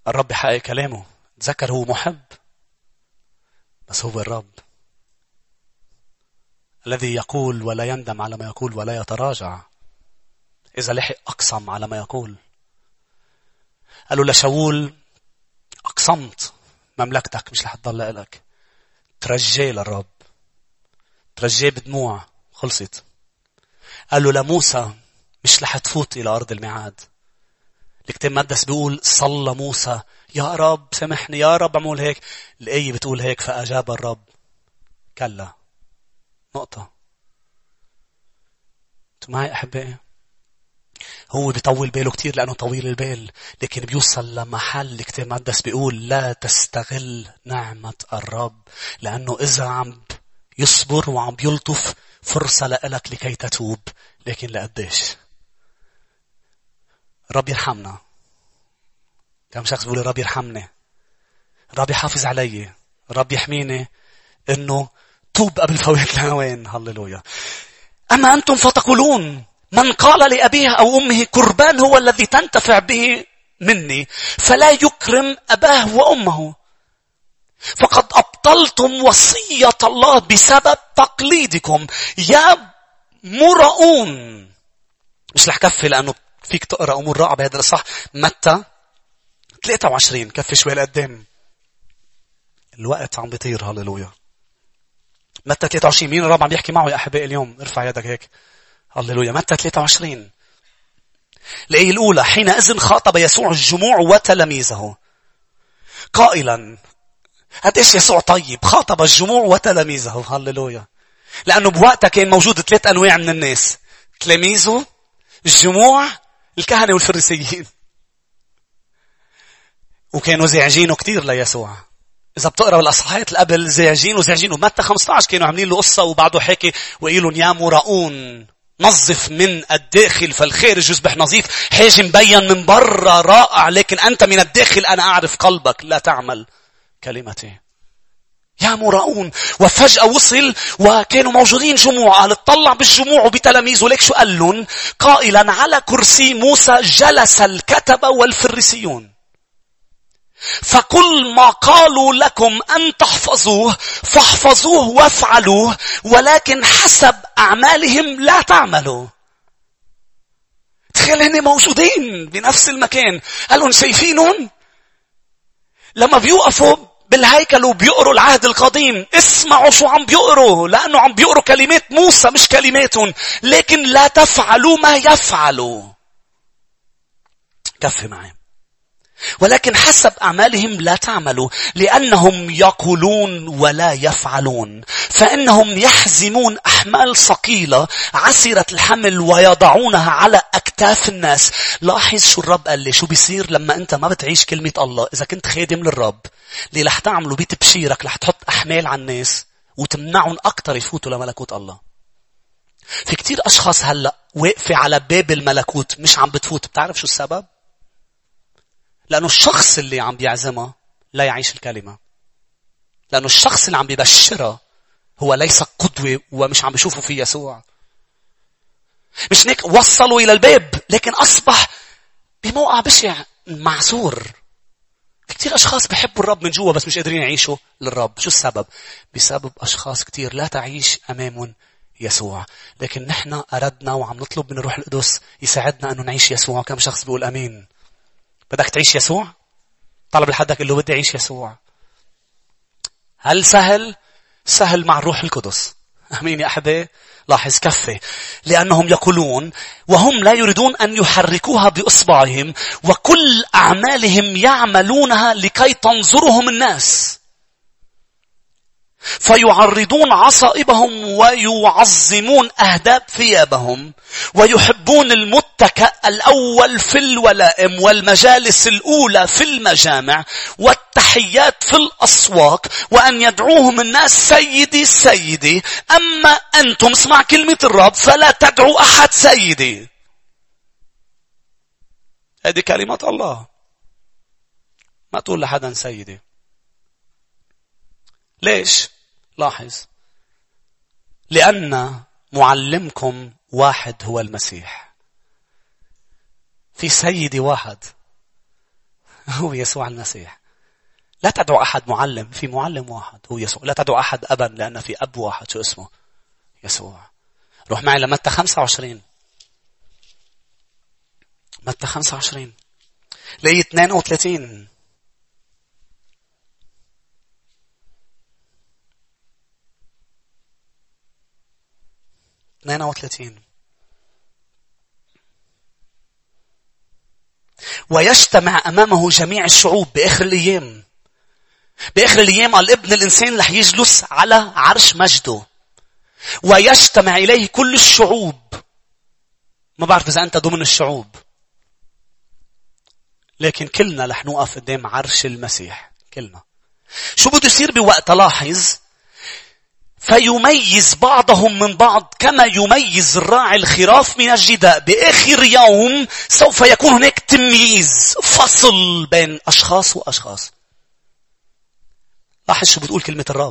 الرب يحقق كلامه. تذكر هو محب، بس هو الرب الذي يقول ولا يندم على ما يقول ولا يتراجع. إذا لحق أقسم على ما يقول. قالوا لشاول أقسمت مملكتك مش رح تضل لك. ترجيه للرب، ترجيه بدموع، خلصت. قالوا لموسى مش رح تفوت إلى أرض الميعاد. الكتاب المقدس بيقول صلى موسى يا رب سامحني يا رب أعمل هيك. الآية بتقول هيك فأجاب الرب كلا. نقطة. انتوا معي أحبائي؟ هو بيطول باله كتير لأنه طويل البال، لكن بيوصل لمحل الكتاب المقدس بيقول لا تستغل نعمة الرب، لأنه إذا عم يصبر وعم بيلطف فرصة لك لكي تتوب. لكن لقديش؟ رب يرحمنا. كم شخص بيقول رب يرحمني، رب يحافظ علي، رب يحميني إنه توب قبل فوات الهوان. هللويا. أما أنتم فتقولون من قال لأبيه أو أمه قربان هو الذي تنتفع به مني فلا يكرم أباه وأمه، فقد أبطلتم وصية الله بسبب تقليدكم يا مرؤون. مش رح كفي لأنه فيك تقرأ أمور رائعة بهذا الصح. متى ثلاثة وعشرين. كفي شوي لقدام، الوقت عم بيطير. هللويا. متى ثلاثة وعشرين. مين الرب عم يحكي معه يا أحبائي اليوم؟ ارفع يدك هيك. هللويا. متى ثلاثة وعشرين الآية الأولى. حينئذ خاطب يسوع الجموع وتلاميذه قائلا. قديش يسوع طيب. خاطب الجموع وتلاميذه. هللويا. لأنه بوقتها كان موجود ثلاث أنواع من الناس: تلاميذه، الجموع، الكهنة والفريسيين. وكانوا زعجينه كتير ليسوع. إذا بتقرأ الأصحاحات القبل زعجين وزعجينه. متى خمسة عشر كانوا عاملين له قصة وبعده حكي وقيلون يا مرؤون نظف من الداخل فالخارج يصبح نظيف. حاجة مبين من برا رائع، لكن أنت من الداخل أنا أعرف قلبك لا تعمل كلمتي. يا مرؤون. وفجأة وصل وكانوا موجودين جموع. قال اطلع بالجموع وبتلاميذه ليك شو قال لهم؟ قائلا على كرسي موسى جلس الكتبة والفريسيون، فكل ما قالوا لكم أن تحفظوه فاحفظوه وافعلوه، ولكن حسب أعمالهم لا تعملوا. تخيل هن موجودين بنفس المكان. قالوا شايفينهم لما بيوقفوا بالهيكل وبيقروا العهد القديم. اسمعوا شو عم بيقروا، لأنه عم بيقروا كلمات موسى مش كلماتهم، لكن لا تفعلوا ما يفعلوا. كفي معي. ولكن حسب أعمالهم لا تعملوا، لأنهم يقولون ولا يفعلون. فإنهم يحزمون أحمال ثقيلة عسرة الحمل ويضعونها على أكتاف الناس. لاحظ شو الرب قال لي شو بيصير لما أنت ما بتعيش كلمة الله. إذا كنت خادم للرب اللي رح تعمله بتبشيرك رح تحط أحمال على الناس وتمنعهم أكتر يفوتوا لملكوت الله. في كتير أشخاص هلأ واقفة على باب الملكوت مش عم بتفوت. بتعرف شو السبب؟ لأنه الشخص اللي عم بيعزمها لا يعيش الكلمة. لأنه الشخص اللي عم بيبشرها هو ليس قدوة ومش عم بيشوفوا فيه يسوع. مش هيك وصلوا إلى الباب لكن أصبح بموقع بشع معذور. في كتير أشخاص بيحبوا الرب من جوا بس مش قادرين يعيشوا للرب. شو السبب؟ بسبب أشخاص كتير لا تعيش أمامهم يسوع. لكن نحن أردنا وعم نطلب من الروح القدس يساعدنا أنه نعيش يسوع. كم شخص بيقول أمين؟ بدك تعيش يسوع؟ طلب لحدك اللي بدي أعيش يسوع. هل سهل؟ سهل مع الروح القدس. أمين يا أحبائي. لاحظ كفي. لأنهم يقولون وهم لا يريدون أن يحركوها بإصبعهم وكل أعمالهم يعملونها لكي تنظرهم الناس، فيعرضون عصائبهم ويعظمون أهداب ثيابهم ويحبون المتكأ الأول في الولائم والمجالس الأولى في المجامع والتحيات في الأسواق وأن يدعوهم الناس سيدي سيدي. أما أنتم اسمع كلمة الرب فلا تدعوا أحد سيدي. هذه كلمة الله. ما تقول لحدا سيدي. ليش؟ لاحظ. لأن معلمكم واحد هو المسيح. في سيدي واحد. هو يسوع المسيح. لا تدعو أحد معلم، في معلم واحد هو يسوع. لا تدعو أحد أبا، لأن في أب واحد، شو اسمه؟ يسوع. روح معي لمتى خمسة وعشرين. متى خمسة وعشرين لقي اثنين وثلاثين. اثنين وثلاثين. ويجتمع أمامه جميع الشعوب بآخر الأيام. بآخر الأيام قال ابن الإنسان رح يجلس على عرش مجده، ويجتمع إليه كل الشعوب. ما بعرف إذا أنت ضمن الشعوب، لكن كلنا رح نوقف قدام عرش المسيح. كلنا. شو بده يصير بوقت؟ لاحظ. فيميز بعضهم من بعض كما يميز الراعي الخراف من الجداء. بآخر يوم سوف يكون هناك تمييز، فصل بين أشخاص وأشخاص. لاحظ شو بتقول كلمة الرب.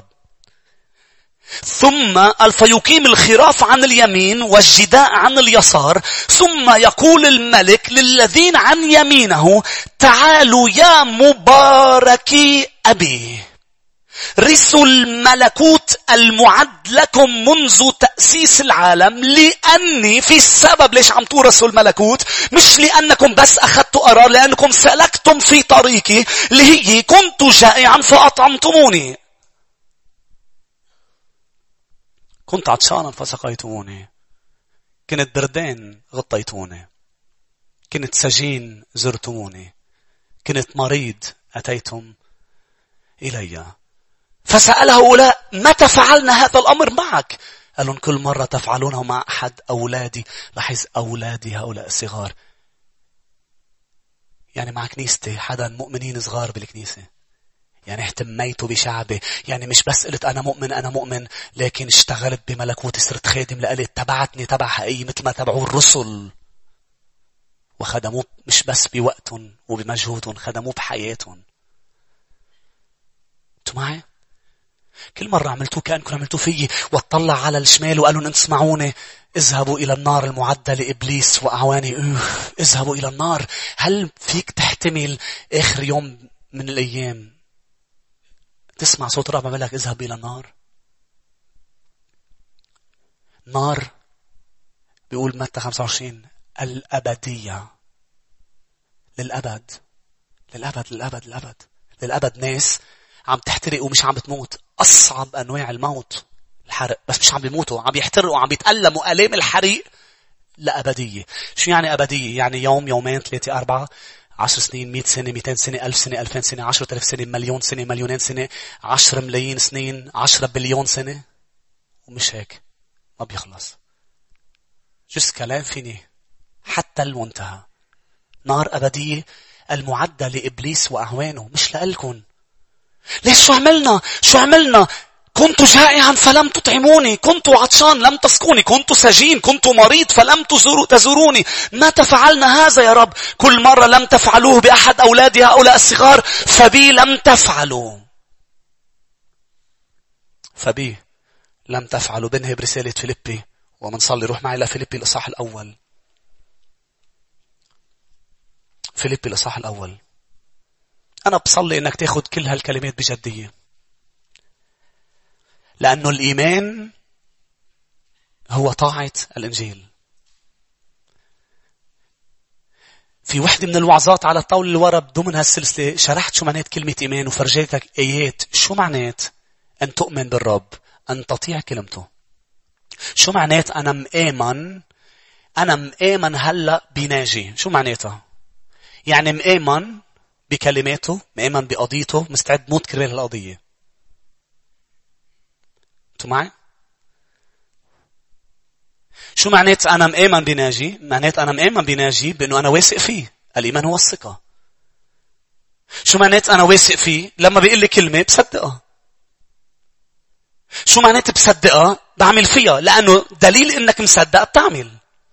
ثم قال فيقيم الخراف عن اليمين والجداء عن اليسار. ثم يقول الملك للذين عن يمينه تعالوا يا مباركي أبي، رثوا الملكوت المعد لكم منذ تأسيس العالم. لأني في السبب ليش عم تورثوا الملكوت، مش لأنكم بس أخذتوا قرار، لأنكم سلكتم في طريقي اللي هي كنت جائعا فأطعمتموني، كنت عطشانا فسقيتموني، كنت بردان غطيتوني، كنت سجين زرتموني، كنت مريض أتيتم إلي. فسأل هؤلاء متى فعلنا هذا الأمر معك؟ قالوا كل مرة تفعلونه مع أحد أولادي. لاحظ أولادي هؤلاء الصغار، يعني مع كنيستي، حدا مؤمنين صغار بالكنيسة. يعني اهتميتوا بشعبي، يعني مش بس قلت أنا مؤمن أنا مؤمن، لكن اشتغلت بملكوتي، صرت خادم لقلت، تبعتني تبع حقيقي مثل ما تبعوا الرسل وخدموه مش بس بوقتهم وبمجهودهم، خدموه بحياتهم. انتوا معي؟ كل مرة عملتوه كأنكم عملتوه فيي، واطلع على الشمال وقالوا ان تسمعوني اذهبوا إلى النار المعدة لإبليس وأعواني. اوه اذهبوا إلى النار. هل فيك تحتمل آخر يوم من الأيام تسمع صوت رب عمل لك اذهب إلى النار؟ نار بيقول متى خمسة وعشرين الأبدية، للأبد للأبد للأبد للأبد للأبد. ناس عم تحترق ومش عم بتموت، أصعب أنواع الموت الحرق، بس مش عم بيموتوا، عم يحترقوا، عم بيتألموا ألام الحريق لأبدية. شو يعني أبدية؟ يعني يوم، يومين، ثلاثة، أربعة، عشر سنين، مئة سنة، مئتين سنة، ألف سنة، ألفين سنة، عشرة آلاف سنة، مليون سنة، مليونين سنة، عشرة ملايين سنين، عشرة بليون سنة، ومش هيك، ما بيخلص. جس كلام فيني حتى المنتهى. نار أبدية المعدة لإبليس وأعوانه، مش لألكن. ليش؟ شو عملنا؟ شو عملنا؟ كنت جائعا فلم تطعموني، كنت عطشان لم تسقوني، كنت سجين، كنت مريض فلم تزوروني. متى فعلنا هذا يا رب؟ كل مرة لم تفعلوه بأحد أولادي هؤلاء الصغار فبي لم تفعلوا. فبي لم تفعلوا. بنهي برسالة فيليبي ومنصلي. روح معي لفيليبي الإصحاح الأول. فيليبي الإصحاح الأول. أنا بصلي إنك تاخد كل هالكلمات بجدية، لأنه الإيمان هو طاعة الإنجيل. في وحدة من الوعظات على الطاولة اللي ورا ضمن هالسلسلة شرحت شو معنات كلمة إيمان وفرجيتك آيات شو معنات أن تؤمن بالرب، أن تطيع كلمته. شو معنات أنا مآمن، أنا مآمن هلأ بناجي. شو معناتها؟ يعني مآمن بكلماته، مآمن بقضيته، مستعد موت كربال القضية. انتوا معي؟ شو معنات أنا مآمن بناجي؟ معنات أنا مآمن بناجي بأنه أنا واثق فيه. الإيمان هو الثقة. شو معنات أنا واثق فيه؟ لما بيقول لي كلمة بصدقها. شو معنات بصدقها؟ بعمل فيها، لأنه دليل إنك مصدق بتعمل.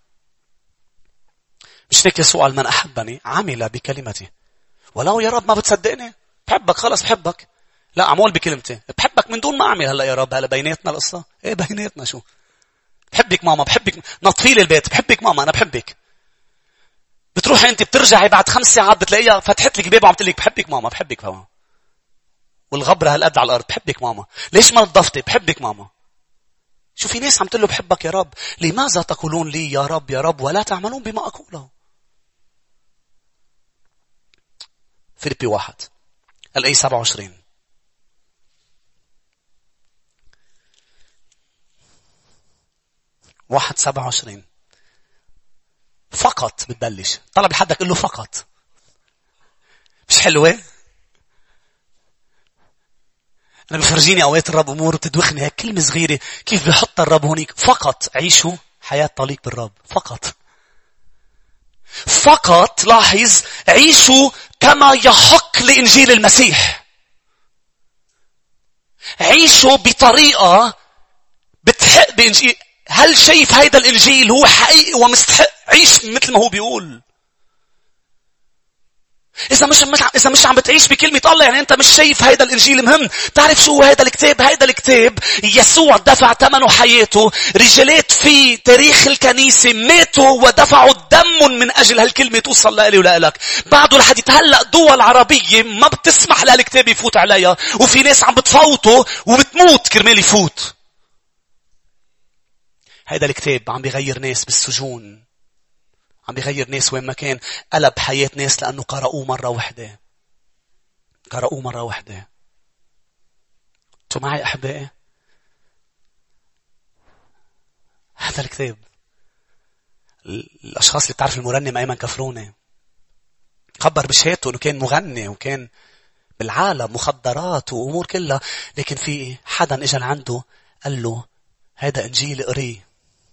مش هيك يسوع من أحبني عمل بكلمتي. ولو يا رب ما بتصدقني، بحبك خلص بحبك. لا، عمول بكلمتي. بحبك من دون ما أعمل. هلأ يا رب هلأ بيناتنا القصة. إيه بيناتنا شو؟ بحبك ماما، بحبك، نطفي لي البيت، بحبك ماما، أنا بحبك. بتروحي انت بترجعي بعد خمس ساعات بتلاقيها فتحت لك الباب وعم تقول لك بحبك ماما بحبك ماما. والغبرة هالقد على الارض بحبك ماما. ليش ما نظفتي؟ بحبك ماما. شو في ناس عم تقول له بحبك يا رب. لماذا تقولون لي يا رب يا رب ولا تعملون بما اقوله؟ فيليبي واحد الآية سبعة وعشرين. واحد سبعة وعشرين. فقط بتبلش. طلع بحدك قل له فقط. مش حلوة؟ أنا بفرجيني أوقات الرب أمور بتدوخني هيك كلمة صغيرة كيف بيحط الرب هونيك. فقط عيشوا حياة طليق بالرب. فقط. فقط لاحظ عيشوا كما يحق لإنجيل المسيح. عيشوا بطريقة بتحق بإنجيل. هل شايف هيدا الإنجيل هو حقيقي ومستحق؟ عيش مثل ما هو بيقول. إذا مش إذا مش عم بتعيش بكلمة الله يعني أنت مش شايف هيدا الإنجيل مهم. تعرف شو هيدا الكتاب؟ هيدا الكتاب يسوع دفع ثمنه حياته. رجالات في تاريخ الكنيسة ماتوا ودفعوا دم من أجل هالكلمة توصل لإلي ولإلك. بعده لحد يتهلأ دول عربية ما بتسمح لهالكتاب يفوت عليها. وفي ناس عم بتفوته وبتموت كرمال يفوت. هيدا الكتاب عم بيغير ناس بالسجون. عم بيغير ناس وين ما كان. قلب حياة ناس لأنه قرأوه مرة واحدة. قرأوه مرة واحدة. انتوا معي أحبائي؟ هذا الكتاب. الأشخاص اللي بتعرف المرنم أيمن كفروني خبر بشهادته أنه كان مغني وكان بالعالم مخدرات وأمور كلها. لكن في حدا إجا عنده قال له هذا إنجيل قريه.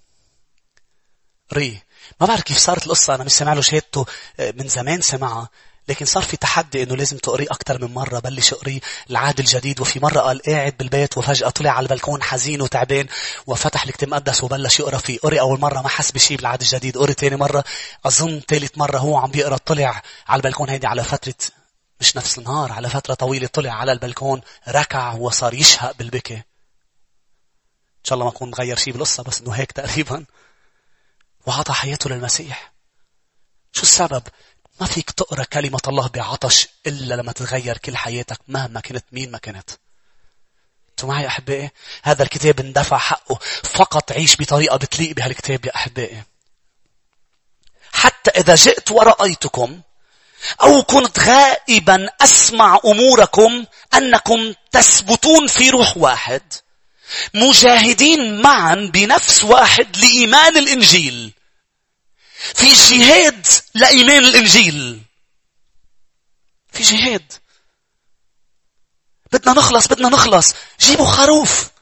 قريه. ما بعرف كيف صارت القصة. أنا مش سمع له شهادته من زمان سمعها. لكن صار في تحدي إنه لازم تقريه أكتر من مرة. بلش قريه العهد الجديد. وفي مرة قال قاعد بالبيت وفجأة طلع على البلكون حزين وتعبان وفتح الكتاب المقدس وبلش يقرأ فيه. قري أول مرة ما حس بشيء بالعهد الجديد. قري تاني مرة أظن ثالث مرة هو عم بيقرأ طلع على البلكون. هيدي على فترة مش نفس النهار على فترة طويلة. طلع على البلكون ركع وصار يشهق بالبكي. إن شاء الله ما أكون مغير شيء بالقصة بس إنه هيك تقريبا. وعطى حياته للمسيح. شو السبب؟ ما فيك تقرأ كلمة الله بعطش إلا لما تتغير كل حياتك مهما كنت مين ما كنت. انتوا معي أحبائي؟ هذا الكتاب اندفع حقه. فقط عيش بطريقة بتليق بهالكتاب يا أحبائي. حتى إذا جئت ورأيتكم أو كنت غائبا أسمع أموركم أنكم تثبتون في روح واحد مجاهدين معا بنفس واحد لإيمان الإنجيل. في جهاد لإيمان الإنجيل. في جهاد. بدنا نخلص بدنا نخلص. جيبوا خروف.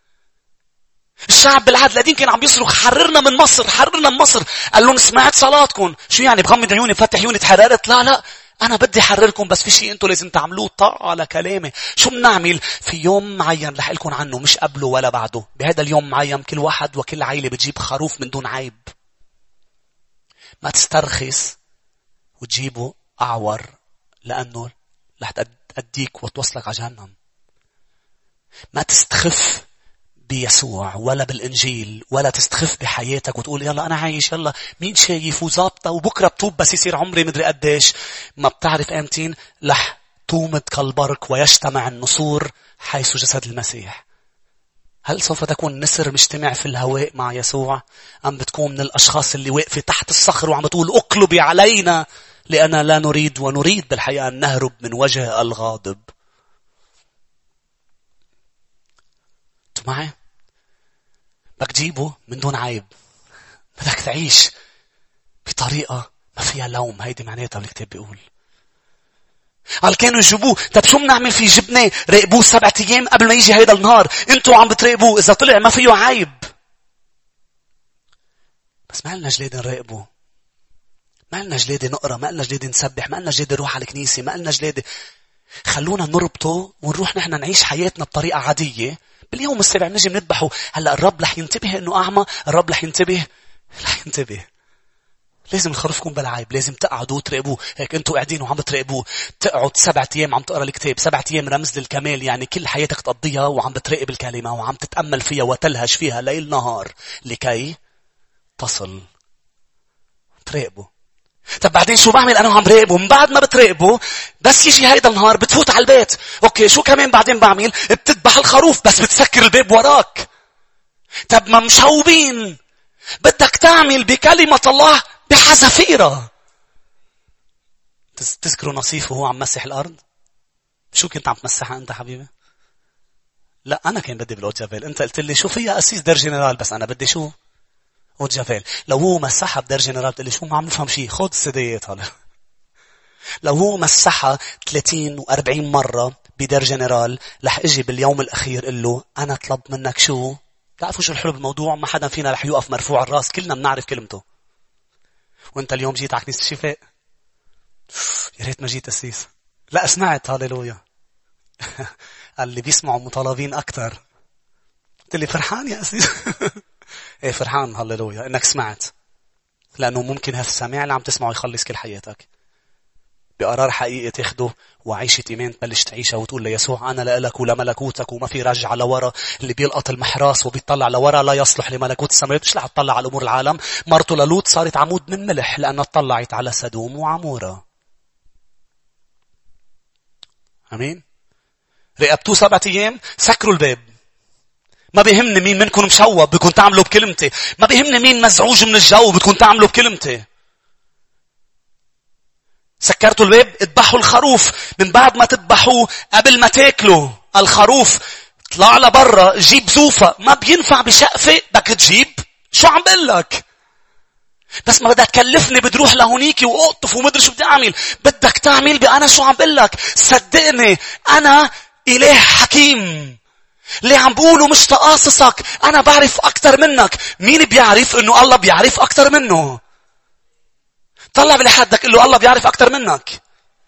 الشعب بالعهد القديم كان عم بيصرخ حررنا من مصر حررنا من مصر. قال لهم سمعت صلاتكم. شو يعني بغمض عيوني بفتح عيوني تحررت؟ لا لا أنا بدي أحرركم بس في شيء أنتوا لازم تعملوه. طاعة على كلامي. شو بنعمل؟ في يوم معين رح لكم عنه مش قبله ولا بعده. بهذا اليوم معين كل واحد وكل عائلة بتجيب خروف من دون عيب. ما تسترخص وتجيبه أعور لأنه رح تأديك وتوصلك على جهنم. ما تستخف بيسوع ولا بالإنجيل ولا تستخف بحياتك وتقول يلا أنا عايش يلا مين شايف وزابطة وبكرة بتوب بس يصير عمري مدري قديش. ما بتعرف أمتين لح تومد كالبرق ويجتمع النسور حيث جسد المسيح. هل سوف تكون نسر مجتمع في الهواء مع يسوع أم بتكون من الأشخاص اللي واقفة تحت الصخر وعم بتقول اقلبي علينا لأننا لا نريد ونريد بالحقيقة أن نهرب من وجه الغاضب. أنتوا معي؟ بدك تجيبه من دون عيب. بدك تعيش بطريقة ما فيها لوم. هيدي معناتها الكتاب بيقول. قال كانوا يجيبوه. طب شو بنعمل فيه؟ جبناه راقبوه سبعة أيام قبل ما يجي هيدا النهار. انتوا عم بتراقبوه. إذا طلع ما فيه عيب بس ما لنا جلاد نراقبه. ما لنا جلاد نقرأ. ما لنا جلاد نسبح. ما لنا جلاد نروح على الكنيسة. ما لنا جلاد. خلونا نربطه ونروح نحن نعيش حياتنا بطريقة عادية. باليوم السابع نجي نذبحه. هلا الرب رح ينتبه انه اعمى. الرب رح ينتبه رح ينتبه. لازم الخروف يكون بلا عيب. لازم تقعدوا وتراقبوه. هيك انتوا قاعدين وعم بتراقبوه. تقعد سبعة ايام عم تقرا الكتاب. سبعة ايام رمز للكمال. يعني كل حياتك تقضيها وعم بتراقب الكلمة وعم تتأمل فيها وتلهج فيها ليل نهار لكي تصل. تراقبه. طب بعدين شو بعمل أنا وعم راقبه؟ من بعد ما بتراقبه بس يجي هيدا النهار بتفوت على البيت. أوكي شو كمان بعدين بعمل؟ بتذبح الخروف بس بتسكر الباب وراك. طب ما مشوبين. بدك تعمل بكلمة الله بحذافيرها. تذكروا نصيف وهو عم مسح الأرض؟ شو كنت عم تمسحها أنت حبيبي؟ لا أنا كان بدي بالأوت جافيل. أنت قلت لي شو فيها أسيس در جنرال بس أنا بدي شو؟ أوت جافيل. لو هو مسحها بدر جنرال بتقول لي شو ما عم نفهم شيء. خد السديات هلا. لو هو مسحها ثلاثين وأربعين مرة بدر جنرال رح اجي باليوم الأخير قل له أنا طلبت منك شو؟ تعرفوا شو الحلو بالموضوع؟ ما حدا فينا رح يوقف مرفوع الراس. كلنا بنعرف كلمته. وانت اليوم جيت على كنيسة الشفاء. يا ريت ما جيت أسيس. لا سمعت هاليلويا. اللي بيسمعوا مطالبين أكتر. قلت لي فرحان يا أسيس. ايه فرحان هاليلويا انك سمعت. لأنه ممكن هالسماع اللي عم تسمعه يخلص كل حياتك. بقرار حقيقي تاخده وعيشة إيمان تبلش تعيشها وتقول ليسوع أنا لألك ولملكوتك وما في رجع لورا. اللي بيلقط المحراس وبيطلع لورا لا يصلح لملكوت السماوات. مش رح تطلع على أمور العالم. مرته لوط صارت عمود من ملح لأنها طلعت على سدوم وعمورة. أمين. راقبتوه سبعة أيام سكروا الباب. ما بيهمني مين منكم مشوب بكون تعملوا بكلمتي. ما بيهمني مين مزعوج من الجو بتكون تعملوا بكلمتي. سكرتوا الباب. اذبحوا الخروف. من بعد ما تذبحوه قبل ما تاكلوا الخروف طلع لبرا جيب زوفة. ما بينفع بشقفة بدك تجيب. شو عم بقول لك؟ بس ما بدك تكلفني بدروح لهونيكي واقطف ومدري شو بدي اعمل. بدك تعمل بأنا شو عم بقول لك. صدقني انا اله حكيم. اللي عم بقوله مش تقاصصك. انا بعرف اكتر منك. مين بيعرف انه الله بيعرف اكتر منه؟ طلع بالحدك قل له الله بيعرف اكتر منك.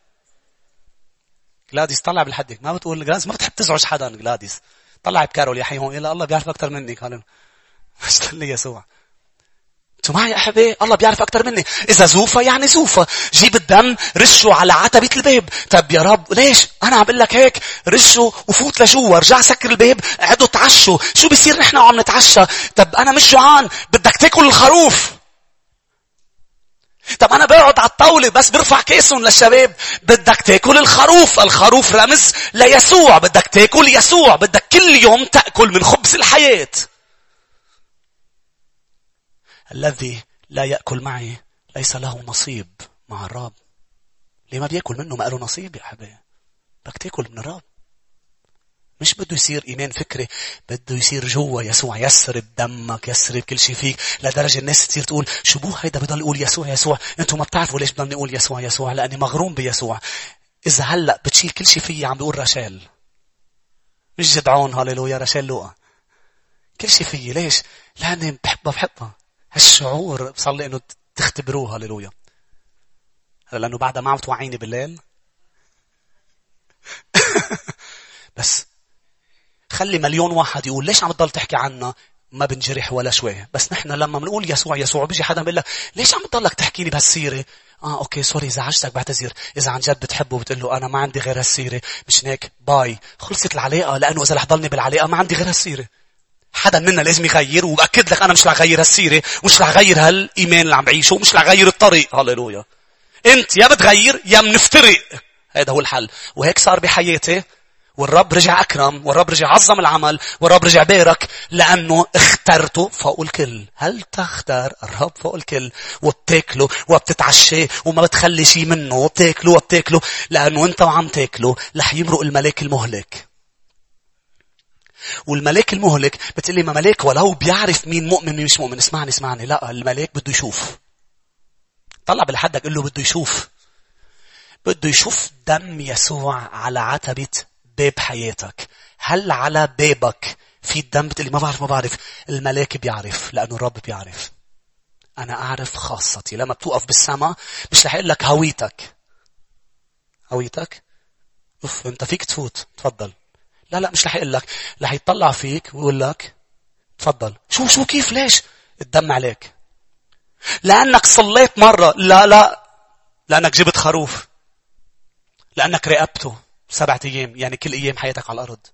جلاديس طلع بالحدك. ما بتقول جلاديس ما بتحب تزعج حدا. جلاديس طلع بكارول يا حي هون. إلا الله بيعرف اكتر منك. قال مش لي يسوع. انتوا معي يا احبائي؟ الله بيعرف اكتر مني. اذا زوفة يعني زوفة. جيب الدم رشه على عتبة الباب. طب يا رب ليش انا عم بقول لك هيك؟ رشه وفوت لجوا. رجع سكر الباب. قعدوا تعشوا. شو بيصير نحن وعم نتعشى؟ طب انا مش جوعان. بدك تاكل الخروف. طب انا بقعد على الطاولة بس برفع كيسهم للشباب. بدك تاكل الخروف. الخروف رمز ليسوع. بدك تاكل يسوع. بدك كل يوم تأكل من خبز الحياة. الذي لا يأكل معي ليس له نصيب مع الرب. ليه ما بيأكل منه ما له نصيب يا حبايبي؟ بدك تأكل من الرب. مش بده يصير إيمان فكري. بده يصير جوا يسوع. يسرب دمك. يسرب كل شيء فيك. لدرجة الناس تصير تقول شو بو هيدا بضل يقول يسوع يسوع. انتوا ما بتعرفوا ليش بضل نقول يسوع يسوع. لأني مغروم بيسوع. إذا هلأ بتشيل كل شيء فيي عم بيقول رشال. مش جدعون هاليلويا رشال لوقا. كل شيء فيي. ليش؟ لأني بحبها بحبها. هالشعور بصلي انه تختبروه. هاليلويا. لانه بعدها ما عم توعيني بالليل. بس خلي مليون واحد يقول ليش عم تضل تحكي عنا ما بنجرح ولا شوي. بس نحن لما بنقول يسوع يسوع بيجي حدا بيقول لك ليش عم تضلك تحكيني بهالسيره؟ اه اوكي سوري اذا عجزتك بعتذر. اذا عن جد بتحبه بتقول له انا ما عندي غير هالسيره. مش هيك باي خلصت العلاقه. لانه اذا رح ضلني بالعلاقه ما عندي غير هالسيره. حدا منا لازم يغير. وبأكد لك أنا مش رح غير هالسيرة. ومش رح غير هالإيمان اللي عم بعيشه. ومش رح غير الطريق. هاليلويا. أنت يا بتغير يا منفترق. هذا هو الحل. وهيك صار بحياتي. والرب رجع أكرم. والرب رجع عظم العمل. والرب رجع بارك. لأنه اخترته فوق الكل. هل تختار الرب فوق الكل؟ وبتاكله وبتتعشى وما بتخلي شيء منه. وبتاكله وبتاكله. لأنه أنت وعم تاكله رح يمرق الملاك المهلك. والملاك المهلك بتقلي ما ملاك ولو بيعرف مين مؤمن مين مش مؤمن. اسمعني اسمعني. لا الملاك بده يشوف. طلع بالحدك قل له بده يشوف. بده يشوف دم يسوع على عتبة باب حياتك. هل على بابك في الدم؟ بتقلي ما بعرف ما بعرف. الملاك بيعرف. لأنه الرب بيعرف. أنا أعرف خاصتي. لما بتوقف بالسماء مش رح أقول لك هويتك. هويتك أوف أنت فيك تفوت تفضل. لا لا مش رح يقول لك. رح يطلع فيك ويقول لك تفضل. شو شو كيف ليش؟ الدم عليك. لأنك صليت مرة. لا لا. لأنك جبت خروف. لأنك راقبته سبعة أيام. يعني كل أيام حياتك على الأرض.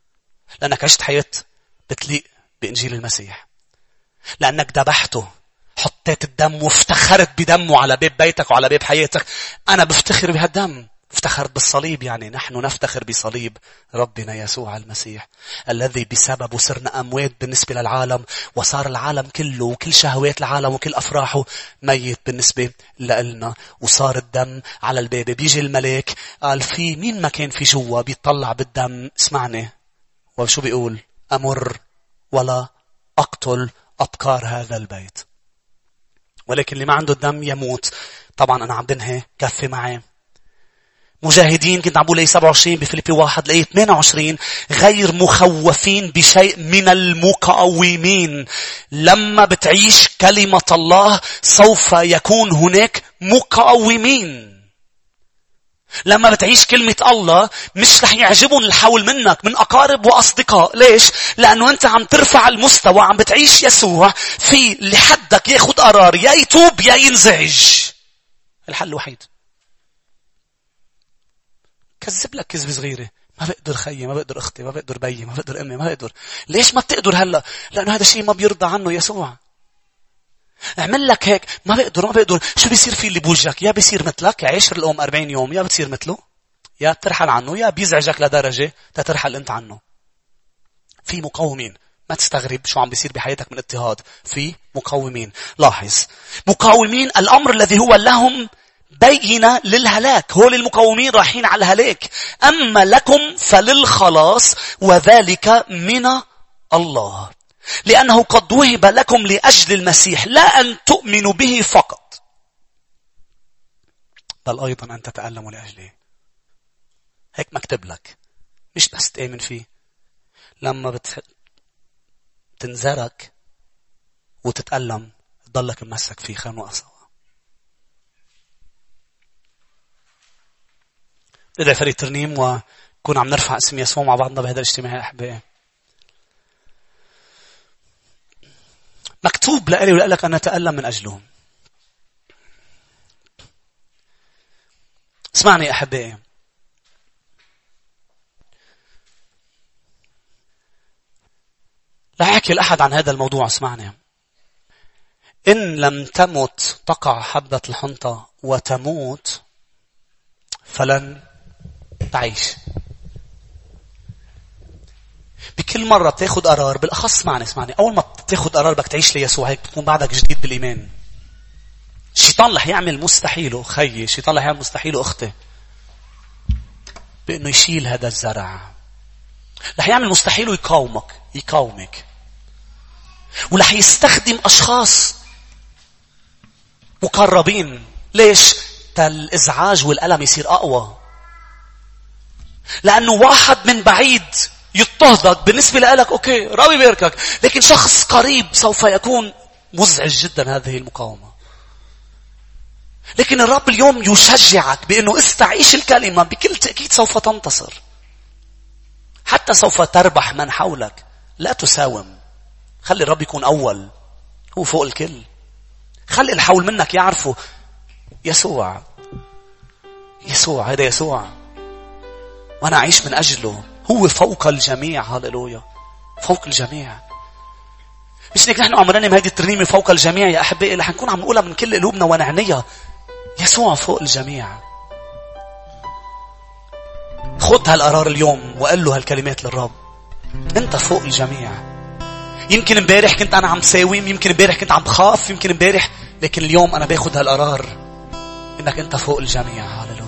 لأنك عشت حياة بتليق بإنجيل المسيح. لأنك ذبحته. حطيت الدم وافتخرت بدمه على باب بيتك وعلى باب حياتك. أنا بفتخر بهالدم. افتخرت بالصليب. يعني نحن نفتخر بصليب ربنا يسوع المسيح الذي بسببه صرنا أموات بالنسبة للعالم، وصار العالم كله وكل شهوات العالم وكل أفراحه ميت بالنسبة لنا. وصار الدم على الباب. بيجي الملاك قال في مين ما كان في جوا بيطلع بالدم. اسمعني وشو بيقول؟ أمر ولا أقتل أبكار هذا البيت. ولكن اللي ما عنده الدم يموت. طبعا أنا عم بنهي، كفي معي. مجاهدين كنت عم بقول لي سبعة وعشرين بفيليبي واحد لقيت ثمانية وعشرين غير مخوفين بشيء من المقاومين. لما بتعيش كلمة الله سوف يكون هناك مقاومين. لما بتعيش كلمة الله مش رح يعجبون الحول منك من أقارب وأصدقاء. ليش؟ لأنه أنت عم ترفع المستوى، عم بتعيش يسوع في لحدك ياخد قرار يا يتوب يا ينزعج. الحل الوحيد. كذب لك كذبة صغيرة. ما بقدر خيي، ما بقدر أختي، ما بقدر بيي، ما بقدر أمي، ما بقدر. ليش ما بتقدر هلأ؟ لأنه هذا الشيء ما بيرضى عنه يسوع. اعمل لك هيك. ما بقدر ما بقدر. شو بيصير في اللي بوجهك؟ يا بيصير مثلك عشر الأم أربعين يوم، يا بتصير مثله، يا بترحل عنه، يا بيزعجك لدرجة تترحل أنت عنه. في مقاومين. ما تستغرب شو عم بيصير بحياتك من اضطهاد. في مقاومين. لاحظ. مقاومين الأمر الذي هو لهم بينة للهلاك. هول المقاومين رايحين على الهلاك. أما لكم فللخلاص وذلك من الله. لأنه قد وهب لكم لأجل المسيح لا أن تؤمنوا به فقط بل أيضا أن تتألموا لأجله. هيك مكتب لك. مش بس تآمن فيه. لما بتنزرك وتتألم تضلك ممسك فيه. خلنا نوقف. ندعي فريق ترنيم وكون عم نرفع اسم يسوع مع بعضنا بهذا الاجتماع. أحبائي مكتوب لألي ولألك أن نتألم من أجله. اسمعني أحبائي. لا أحكي لأحد عن هذا الموضوع. اسمعني. إن لم تمت تقع حبة الحنطة وتموت فلن تعيش. بكل مرة بتاخد قرار، بالأخص اسمعني اسمعني أول ما بتاخد قرار بدك تعيش ليسوع هيك بتكون بعدك جديد بالإيمان. الشيطان رح يعمل مستحيله خيي، الشيطان رح يعمل مستحيله أختي بأنه يشيل هذا الزرع. رح يعمل مستحيله يقاومك يقاومك ورح يستخدم أشخاص مقربين. ليش؟ الإزعاج والألم يصير أقوى. لأنه واحد من بعيد يضطهدك بالنسبة لك أوكي ربي بيركك، لكن شخص قريب سوف يكون مزعج جدا هذه المقاومة. لكن الرب اليوم يشجعك بأنه استعيش الكلمة. بكل تأكيد سوف تنتصر، حتى سوف تربح من حولك. لا تساوم. خلي الرب يكون أول، هو فوق الكل. خلي الحول منك يعرفوا يسوع يسوع هذا يسوع وأنا أعيش من أجله. هو فوق الجميع. هاللويا. فوق الجميع. مش نك نحن عمرنا ما هذه الترنيمة فوق الجميع يا أحبائي رح نكون عم نقولها من كل قلوبنا ونعنيها. يسوع فوق الجميع. خد هالقرار اليوم وقال له هالكلمات للرب. أنت فوق الجميع. يمكن امبارح كنت أنا عم ساوم، يمكن امبارح كنت عم بخاف، يمكن امبارح، لكن اليوم أنا باخد هالقرار إنك أنت فوق الجميع. هاللويا.